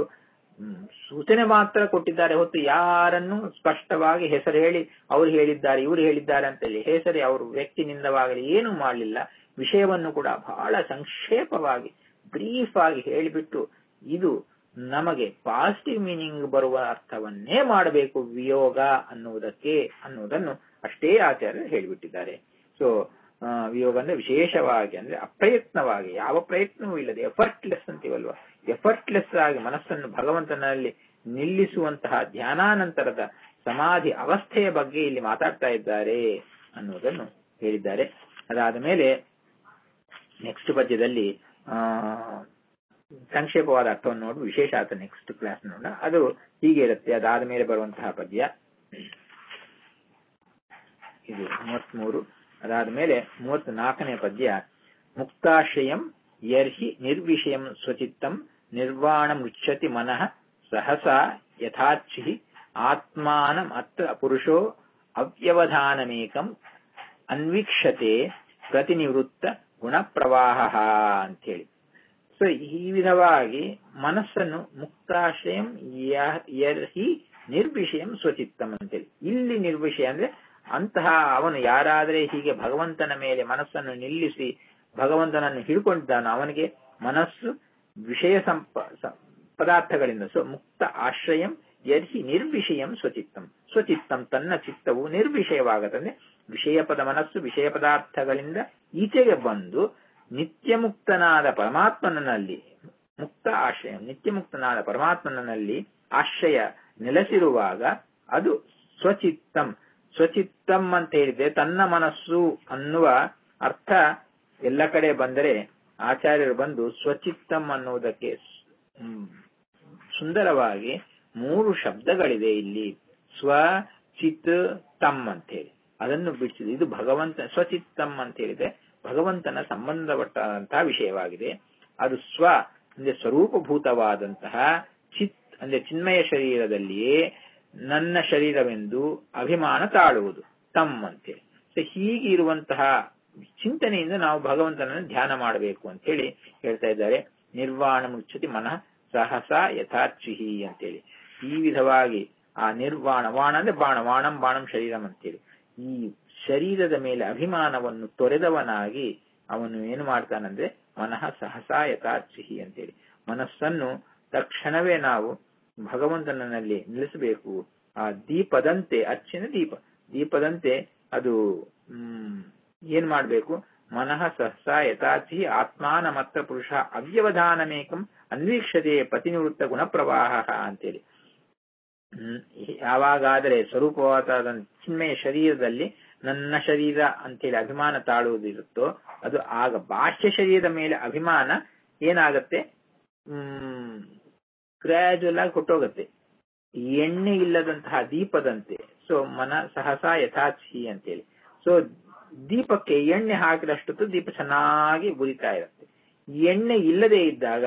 [SPEAKER 1] ಸೂಚನೆ ಮಾತ್ರ ಕೊಟ್ಟಿದ್ದಾರೆ ಹೊತ್ತು ಯಾರನ್ನು ಸ್ಪಷ್ಟವಾಗಿ ಹೆಸರು ಹೇಳಿ ಅವ್ರು ಹೇಳಿದ್ದಾರೆ ಇವರು ಹೇಳಿದ್ದಾರೆ ಅಂತೇಳಿ ಹೆಸರಿ ಅವರು ವ್ಯಕ್ತಿನಿಂದವಾಗಲಿ ಏನೂ ಮಾಡಲಿಲ್ಲ. ವಿಷಯವನ್ನು ಕೂಡ ಬಹಳ ಸಂಕ್ಷೇಪವಾಗಿ ಬ್ರೀಫ್ ಆಗಿ ಹೇಳಿಬಿಟ್ಟು ಇದು ನಮಗೆ ಪಾಸಿಟಿವ್ ಮೀನಿಂಗ್ ಬರುವ ಅರ್ಥವನ್ನೇ ಮಾಡಬೇಕು ವಿಯೋಗ ಅನ್ನುವುದಕ್ಕೆ ಅನ್ನುವುದನ್ನು ಅಷ್ಟೇ ಆಚಾರ್ಯರು ಹೇಳಿಬಿಟ್ಟಿದ್ದಾರೆ. ಸೊ ವಿಯೋಗ ಅಂದ್ರೆ ವಿಶೇಷವಾಗಿ ಅಂದ್ರೆ ಅಪ್ರಯತ್ನವಾಗಿ ಯಾವ ಪ್ರಯತ್ನವೂ ಇಲ್ಲದೆ ಎಫರ್ಟ್ಲೆಸ್ ಅಂತೀವಲ್ವಾ, ಎಫರ್ಟ್ಲೆಸ್ ಆಗಿ ಮನಸ್ಸನ್ನು ಭಗವಂತನಲ್ಲಿ ನಿಲ್ಲಿಸುವಂತಹ ಧ್ಯಾನಾನಂತರದ ಸಮಾಧಿ ಅವಸ್ಥೆಯ ಬಗ್ಗೆ ಇಲ್ಲಿ ಮಾತಾಡ್ತಾ ಇದ್ದಾರೆ ಅನ್ನುವುದನ್ನು ಹೇಳಿದ್ದಾರೆ. ಅದಾದ ಮೇಲೆ ನೆಕ್ಸ್ಟ್ ಪದ್ಯದಲ್ಲಿ ಆ ಸಂಕ್ಷೇಪವಾದ ಅರ್ಥವನ್ನು ನೋಡು ವಿಶೇಷ ಆತ ನೆಕ್ಸ್ಟ್ ಕ್ಲಾಸ್ ನೋಡ. ಅದು ಹೀಗೆ ಇರುತ್ತೆ. ಅದಾದ ಮೇಲೆ ಬರುವಂತಹ ಪದ್ಯ ಇದು ಮೂವತ್ಮೂರು. ಅದಾದ ಮೇಲೆ ಮೂವತ್ತ್ ನಾಲ್ಕನೇ ಪದ್ಯ ಮುಕ್ತಾಶ್ರಯಂ ಯರ್ಹಿ ನಿರ್ವಿಷಯಂ ಸ್ವಚಿತ್ತಂ ನಿರ್ವಾಣ ಮುಚ್ಚತಿ ಮನಃ ಸಹಸಾ ಯಥಾಚ್ಛಿ ಆತ್ಮಾನಂ ಅತ್ರ ಪುರುಷೋ ಅವ್ಯವಧಾನಮೇಕಂ ಅನ್ವೀಕ್ಷತೆ ಪ್ರತಿನಿವೃತ್ತ ಗುಣಪ್ರವಾಹ ಅಂತೇಳಿ. ಸೊ ಈ ವಿಧವಾಗಿ ಮನಸ್ಸನ್ನು ಮುಕ್ತಾಶ್ರಯಂ ಯರ್ಹಿ ನಿರ್ವಿಷಯಂ ಸ್ವಚಿತ್ತಂ ಅಂತೇಳಿ. ಇಲ್ಲಿ ನಿರ್ವಿಷಯ ಅಂದ್ರೆ ಅಂತಹ ಅವನು ಯಾರಾದರೆ ಹೀಗೆ ಭಗವಂತನ ಮೇಲೆ ಮನಸ್ಸನ್ನು ನಿಲ್ಲಿಸಿ ಭಗವಂತನನ್ನು ಹಿಡ್ಕೊಂಡಿದ್ದಾನೋ ಅವನಿಗೆ ಮನಸ್ಸು ವಿಷಯ ಸಂಪ ಪದಾರ್ಥಗಳಿಂದ ಸೊ ಮುಕ್ತ ಆಶ್ರಯಂ ಯರ್ಹಿ ನಿರ್ವಿಷಯಂ ಸ್ವಚಿತ್ತಂ. ಸ್ವಚಿತ್ತಂ ತನ್ನ ಚಿತ್ತವು ನಿರ್ವಿಷಯವಾಗದಂದ್ರೆ ವಿಷಯ ಪದ ಮನಸ್ಸು ವಿಷಯ ಪದಾರ್ಥಗಳಿಂದ ಈಚೆಗೆ ಬಂದು ನಿತ್ಯ ಮುಕ್ತನಾದ ಪರಮಾತ್ಮನಲ್ಲಿ ಮುಕ್ತ ಆಶ್ರಯ ನಿತ್ಯ ಮುಕ್ತನಾದ ಪರಮಾತ್ಮನಲ್ಲಿ ಆಶ್ರಯ ನೆಲೆಸಿರುವಾಗ ಅದು ಸ್ವಚಿತ್ತಂ. ಸ್ವಚಿತ್ತಂ ಅಂತ ಹೇಳಿದ್ರೆ ತನ್ನ ಮನಸ್ಸು ಅನ್ನುವ ಅರ್ಥ ಎಲ್ಲ ಕಡೆ ಬಂದರೆ ಆಚಾರ್ಯರು ಬಂದು ಸ್ವಚಿತ್ತಂ ಅನ್ನುವುದಕ್ಕೆ ಸುಂದರವಾಗಿ ಮೂರು ಶಬ್ದಗಳಿದೆ ಇಲ್ಲಿ. ಸ್ವ ಚಿತ್ ತಮ್ ಅಂತ ಹೇಳಿ ಅದನ್ನು ಬಿಡಿಸಿದೆ. ಇದು ಭಗವಂತ ಸ್ವಚಿತ್ತಂ ಅಂತ ಹೇಳಿದ್ರೆ ಭಗವಂತನ ಸಂಬಂಧಪಟ್ಟಂತಹ ವಿಷಯವಾಗಿದೆ. ಅದು ಸ್ವ ಅಂದ್ರೆ ಸ್ವರೂಪಭೂತವಾದಂತಹ ಚಿತ್ ಅಂದ್ರೆ ಚಿನ್ಮಯ ಶರೀರದಲ್ಲಿಯೇ ನನ್ನ ಶರೀರವೆಂದು ಅಭಿಮಾನ ತಾಳುವುದು ತಮ್ ಅಂತೇಳಿ. ಸೊ ಹೀಗಿರುವಂತಹ ಚಿಂತನೆಯಿಂದ ನಾವು ಭಗವಂತನನ್ನು ಧ್ಯಾನ ಮಾಡಬೇಕು ಅಂತ ಹೇಳಿ ಹೇಳ್ತಾ ಇದ್ದಾರೆ. ನಿರ್ವಾಣ ಮುಚ್ಚತಿ ಮನಃ ಸಹಸಾ ಯಥಾಚ್ಛಿಹಿ ಅಂತೇಳಿ. ಈ ವಿಧವಾಗಿ ಆ ನಿರ್ವಾಣ ವಾಣ ಅಂದ್ರೆ ಬಾಣ ವಾಣಂ ಬಾಣಂ ಶರೀರಂ ಅಂತೇಳಿ ಈ ಶರೀರದ ಮೇಲೆ ಅಭಿಮಾನವನ್ನು ತೊರೆದವನಾಗಿ ಅವನು ಏನು ಮಾಡ್ತಾನಂದ್ರೆ ಮನಃ ಸಹಸಾ ಯಥಾಚ್ಛಿಹಿ ಅಂತೇಳಿ ಮನಸ್ಸನ್ನು ತಕ್ಷಣವೇ ನಾವು ಭಗವಂತನಲ್ಲಿ ನಿಲ್ಲಿಸಬೇಕು. ಆ ದೀಪದಂತೆ ಅಚ್ಚಿನ ದೀಪ ದೀಪದಂತೆ ಅದು ಹ್ಮ್ ಏನ್ ಮಾಡ್ಬೇಕು ಮನಃ ಸಹಸಾ ಯಥಾಚಿ ಆತ್ಮಾನ ಮತ್ರ ಪುರುಷ ಅವ್ಯವಧಾನಮೇಕಂ ಅನ್ವೀಕ್ಷತೆ ಪ್ರತಿನಿವೃತ್ತ ಗುಣಪ್ರವಾಹ ಅಂತೇಳಿ. ಹ್ಮ್ ಯಾವಾಗಾದರೆ ಸ್ವರೂಪವಾದ ಚಿನ್ಮಯ ಶರೀರದಲ್ಲಿ ನನ್ನ ಶರೀರ ಅಂತೇಳಿ ಅಭಿಮಾನ ತಾಳುವುದಿರುತ್ತೋ ಅದು ಆಗ ಬಾಹ್ಯ ಶರೀರದ ಮೇಲೆ ಅಭಿಮಾನ ಏನಾಗತ್ತೆ ಹ್ಮ್ ಗ್ರಾಜುವಲ್ ಆಗಿ ಹೊಟ್ಟೋಗತ್ತೆ. ಎಣ್ಣೆ ಇಲ್ಲದಂತಹ ದೀಪದಂತೆ. ಸೊ ಮನ ಸಹಸಾ ಯಥಾಚ್ಛಿ ಅಂತೇಳಿ. ಸೊ ದೀಪಕ್ಕೆ ಎಣ್ಣೆ ಹಾಕಿದಷ್ಟು ದೀಪ ಚೆನ್ನಾಗಿ ಉರಿತಾ ಇರುತ್ತೆ. ಎಣ್ಣೆ ಇಲ್ಲದೆ ಇದ್ದಾಗ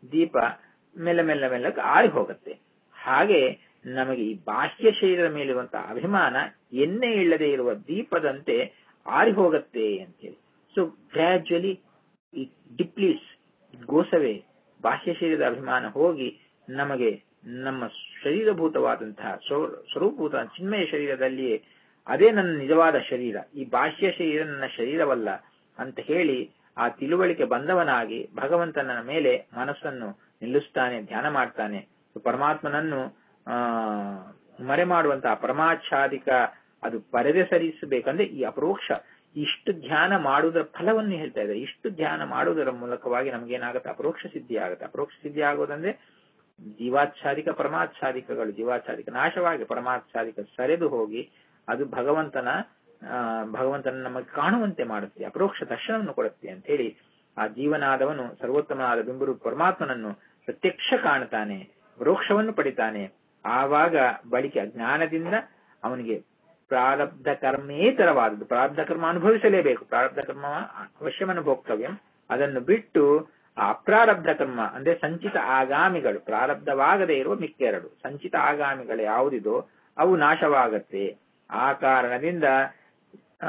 [SPEAKER 1] ದೀಪ ಮೆಲ್ಲ ಮೆಲ್ಲ ಮೆಲ್ಲಕ್ಕೆ ಆರಿ ಹೋಗುತ್ತೆ. ಹಾಗೆ ನಮಗೆ ಈ ಬಾಹ್ಯ ಶರೀರದ ಮೇಲಿರುವಂತಹ ಅಭಿಮಾನ ಎಣ್ಣೆ ಇಲ್ಲದೆ ಇರುವ ದೀಪದಂತೆ ಆರಿ ಹೋಗುತ್ತೆ ಅಂತೇಳಿ. So gradually it depletes, it goes away. ಬಾಹ್ಯ ಶರೀರದ ಅಭಿಮಾನ ಹೋಗಿ ನಮಗೆ ನಮ್ಮ ಶರೀರಭೂತವಾದಂತಹ ಸ್ವರೂಪಭೂತ ಚಿನ್ಮಯ ಶರೀರದಲ್ಲಿಯೇ ಅದೇ ನನ್ನ ನಿಜವಾದ ಶರೀರ, ಈ ಬಾಹ್ಯ ಶರೀರ ನನ್ನ ಶರೀರವಲ್ಲ ಅಂತ ಹೇಳಿ ಆ ತಿಳುವಳಿಕೆ ಬಂದವನಾಗಿ ಭಗವಂತನ ಮೇಲೆ ಮನಸ್ಸನ್ನು ನಿಲ್ಲಿಸ್ತಾನೆ, ಧ್ಯಾನ ಮಾಡ್ತಾನೆ. ಪರಮಾತ್ಮನನ್ನು ಆ ಮರೆ ಮಾಡುವಂತಹ ಪರಮಾಚ್ಛಾದಿಕ ಅದು ಪರದೆ ಸರಿಸಬೇಕಂದ್ರೆ ಈ ಅಪರೋಕ್ಷ ಇಷ್ಟು ಧ್ಯಾನ ಮಾಡುವುದರ ಫಲವನ್ನು ಹೇಳ್ತಾ ಇದ್ದಾರೆ. ಇಷ್ಟು ಧ್ಯಾನ ಮಾಡುವುದರ ಮೂಲಕವಾಗಿ ನಮ್ಗೇನಾಗುತ್ತೆ, ಅಪರೋಕ್ಷ ಸಿದ್ಧಿ ಆಗುತ್ತೆ. ಅಪರೋಕ್ಷ ಸಿದ್ಧಿ ಆಗೋದಂದ್ರೆ ಜೀವಾಚ್ಛಾದಿಕ ಪರಮಾಚ್ಛಾದಿಕಗಳು ಜೀವಾಚ್ಛಾದಿಕ ನಾಶವಾಗಿ ಪರಮಾಚ್ಛಾದಿಕ ಸರಿದು ಹೋಗಿ ಅದು ಭಗವಂತನ ಆ ಭಗವಂತನ ನಮಗೆ ಕಾಣುವಂತೆ ಮಾಡುತ್ತೆ, ಅಪರೋಕ್ಷ ದರ್ಶನವನ್ನು ಕೊಡುತ್ತೆ ಅಂತ ಹೇಳಿ ಆ ಜೀವನಾದವನು ಸರ್ವೋತ್ತಮನಾದ ಬಿಂಬರು ಪರಮಾತ್ಮನನ್ನು ಪ್ರತ್ಯಕ್ಷ ಕಾಣ್ತಾನೆ, ಅಪರೋಕ್ಷವನ್ನು ಪಡಿತಾನೆ. ಆವಾಗ ಬಳಿಕ ಜ್ಞಾನದಿಂದ ಅವನಿಗೆ ಪ್ರಾರಬ್ಧ ಕರ್ಮೇತರವಾದದ್ದು, ಪ್ರಾರಬ್ಧ ಕರ್ಮ ಅನುಭವಿಸಲೇಬೇಕು, ಪ್ರಾರಬ್ಧ ಕರ್ಮ ಅವಶ್ಯಮನುಭೋಕ್ತವ್ಯ, ಅದನ್ನು ಬಿಟ್ಟು ಆ ಅಪ್ರಾರಬ್ಧ ಕರ್ಮ ಅಂದ್ರೆ ಸಂಚಿತ ಆಗಾಮಿಗಳು, ಪ್ರಾರಬ್ಧವಾಗದೇ ಇರುವ ಮಿಕ್ಕೆರಡು ಸಂಚಿತ ಆಗಾಮಿಗಳು ಯಾವುದಿದೋ ಅವು ನಾಶವಾಗತ್ತೆ. ಆ ಕಾರಣದಿಂದ ಆ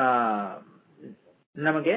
[SPEAKER 1] ನಮಗೆ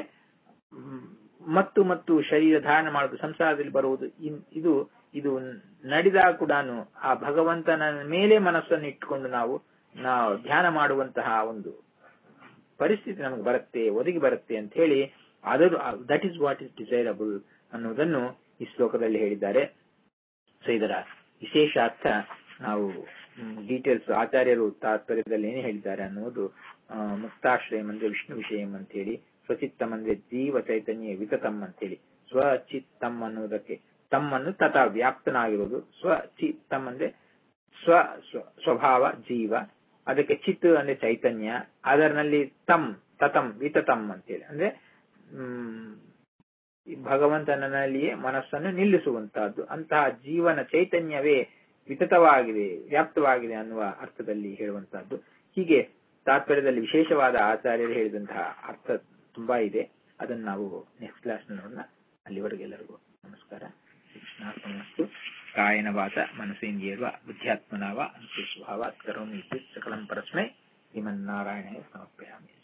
[SPEAKER 1] ಮತ್ತು ಮತ್ತು ಶರೀರ ಧಾರಣ ಮಾಡುವುದು, ಸಂಸಾರದಲ್ಲಿ ಬರುವುದು, ಇದು ಇದು ನಡೆದಾಗ ಕೂಡ ಆ ಭಗವಂತನ ಮೇಲೆ ಮನಸ್ಸನ್ನು ಇಟ್ಟುಕೊಂಡು ನಾವು ನಾವು ಧ್ಯಾನ ಮಾಡುವಂತಹ ಒಂದು ಪರಿಸ್ಥಿತಿ ನಮಗೆ ಬರುತ್ತೆ, ಒದಗಿ ಬರುತ್ತೆ ಅಂತ ಹೇಳಿ ಅದರ that is what is desirable ಅನ್ನೋದನ್ನು ಈ ಶ್ಲೋಕದಲ್ಲಿ ಹೇಳಿದ್ದಾರೆ. ಸೊ ಇದರ ವಿಶೇಷ ಅರ್ಥ ನಾವು ಡೀಟೇಲ್ಸ್ ಆಚಾರ್ಯರು ತಾತ್ಪರ್ಯದಲ್ಲಿ ಏನೇ ಹೇಳಿದ್ದಾರೆ ಅನ್ನೋದು ಮುಕ್ತಾಶ್ರಯಂ ಅಂದ್ರೆ ವಿಷ್ಣು ವಿಷಯಂ ಅಂತ ಹೇಳಿ, ಸ್ವಚಿತ್ತಂ ಅಂದ್ರೆ ಜೀವ ಚೈತನ್ಯ ವಿತತಂ ಅಂತ ಹೇಳಿ, ಸ್ವಚಿತ್ತಂ ಅನ್ನೋದಕ್ಕೆ ತಮ್ಮನ್ನು ತಥ ವ್ಯಾಪ್ತನಾಗಿರೋದು, ಸ್ವಚಿತ್ತಂ ಅಂದ್ರೆ ಸ್ವ ಸ್ವಭಾವ ಜೀವ, ಅದಕ್ಕೆ ಚಿತ್ ಅಂದ್ರೆ ಚೈತನ್ಯ, ಅದರಲ್ಲಿ ತಮ್ ತತಂ ವಿತತಂ ಅಂತೇಳಿ ಅಂದ್ರೆ ಹ್ಮ್ ಭಗವಂತನಲ್ಲಿಯೇ ಮನಸ್ಸನ್ನು ನಿಲ್ಲಿಸುವಂತಹದ್ದು, ಅಂತಹ ಜೀವನ ಚೈತನ್ಯವೇ ವಿತತವಾಗಿದೆ, ವ್ಯಾಪ್ತವಾಗಿದೆ ಅನ್ನುವ ಅರ್ಥದಲ್ಲಿ ಹೇಳುವಂತಹದ್ದು. ಹೀಗೆ ತಾತ್ಪರ್ಯದಲ್ಲಿ ವಿಶೇಷವಾದ ಆಚಾರ್ಯರು ಹೇಳಿದಂತಹ ಅರ್ಥ ತುಂಬಾ ಇದೆ. ಅದನ್ನು ನಾವು ನೆಕ್ಸ್ಟ್ ಕ್ಲಾಸ್ ನೋಡೋಣ. ಅಲ್ಲಿವರೆಗೆ ಎಲ್ಲರಿಗೂ ನಮಸ್ಕಾರ. ಕೃಷ್ಣಾರ್ಪಣಮಸ್ತು. ಕಾಯನ ವಾಚ ಮನಸೇಂದ್ರಿಯರ್ವ ಬುದ್ಧ್ಯಾತ್ಮನಾವ ಅನುಸೃತ ಸ್ವಭಾವಾತ್ ಕರೋಮಿ ಸಕಲಂ ಪರಸ್ಮೈ ಶ್ರೀಮನ್ನಾರಾಯಣಾಯ ಸಮರ್ಪಯಾಮಿ.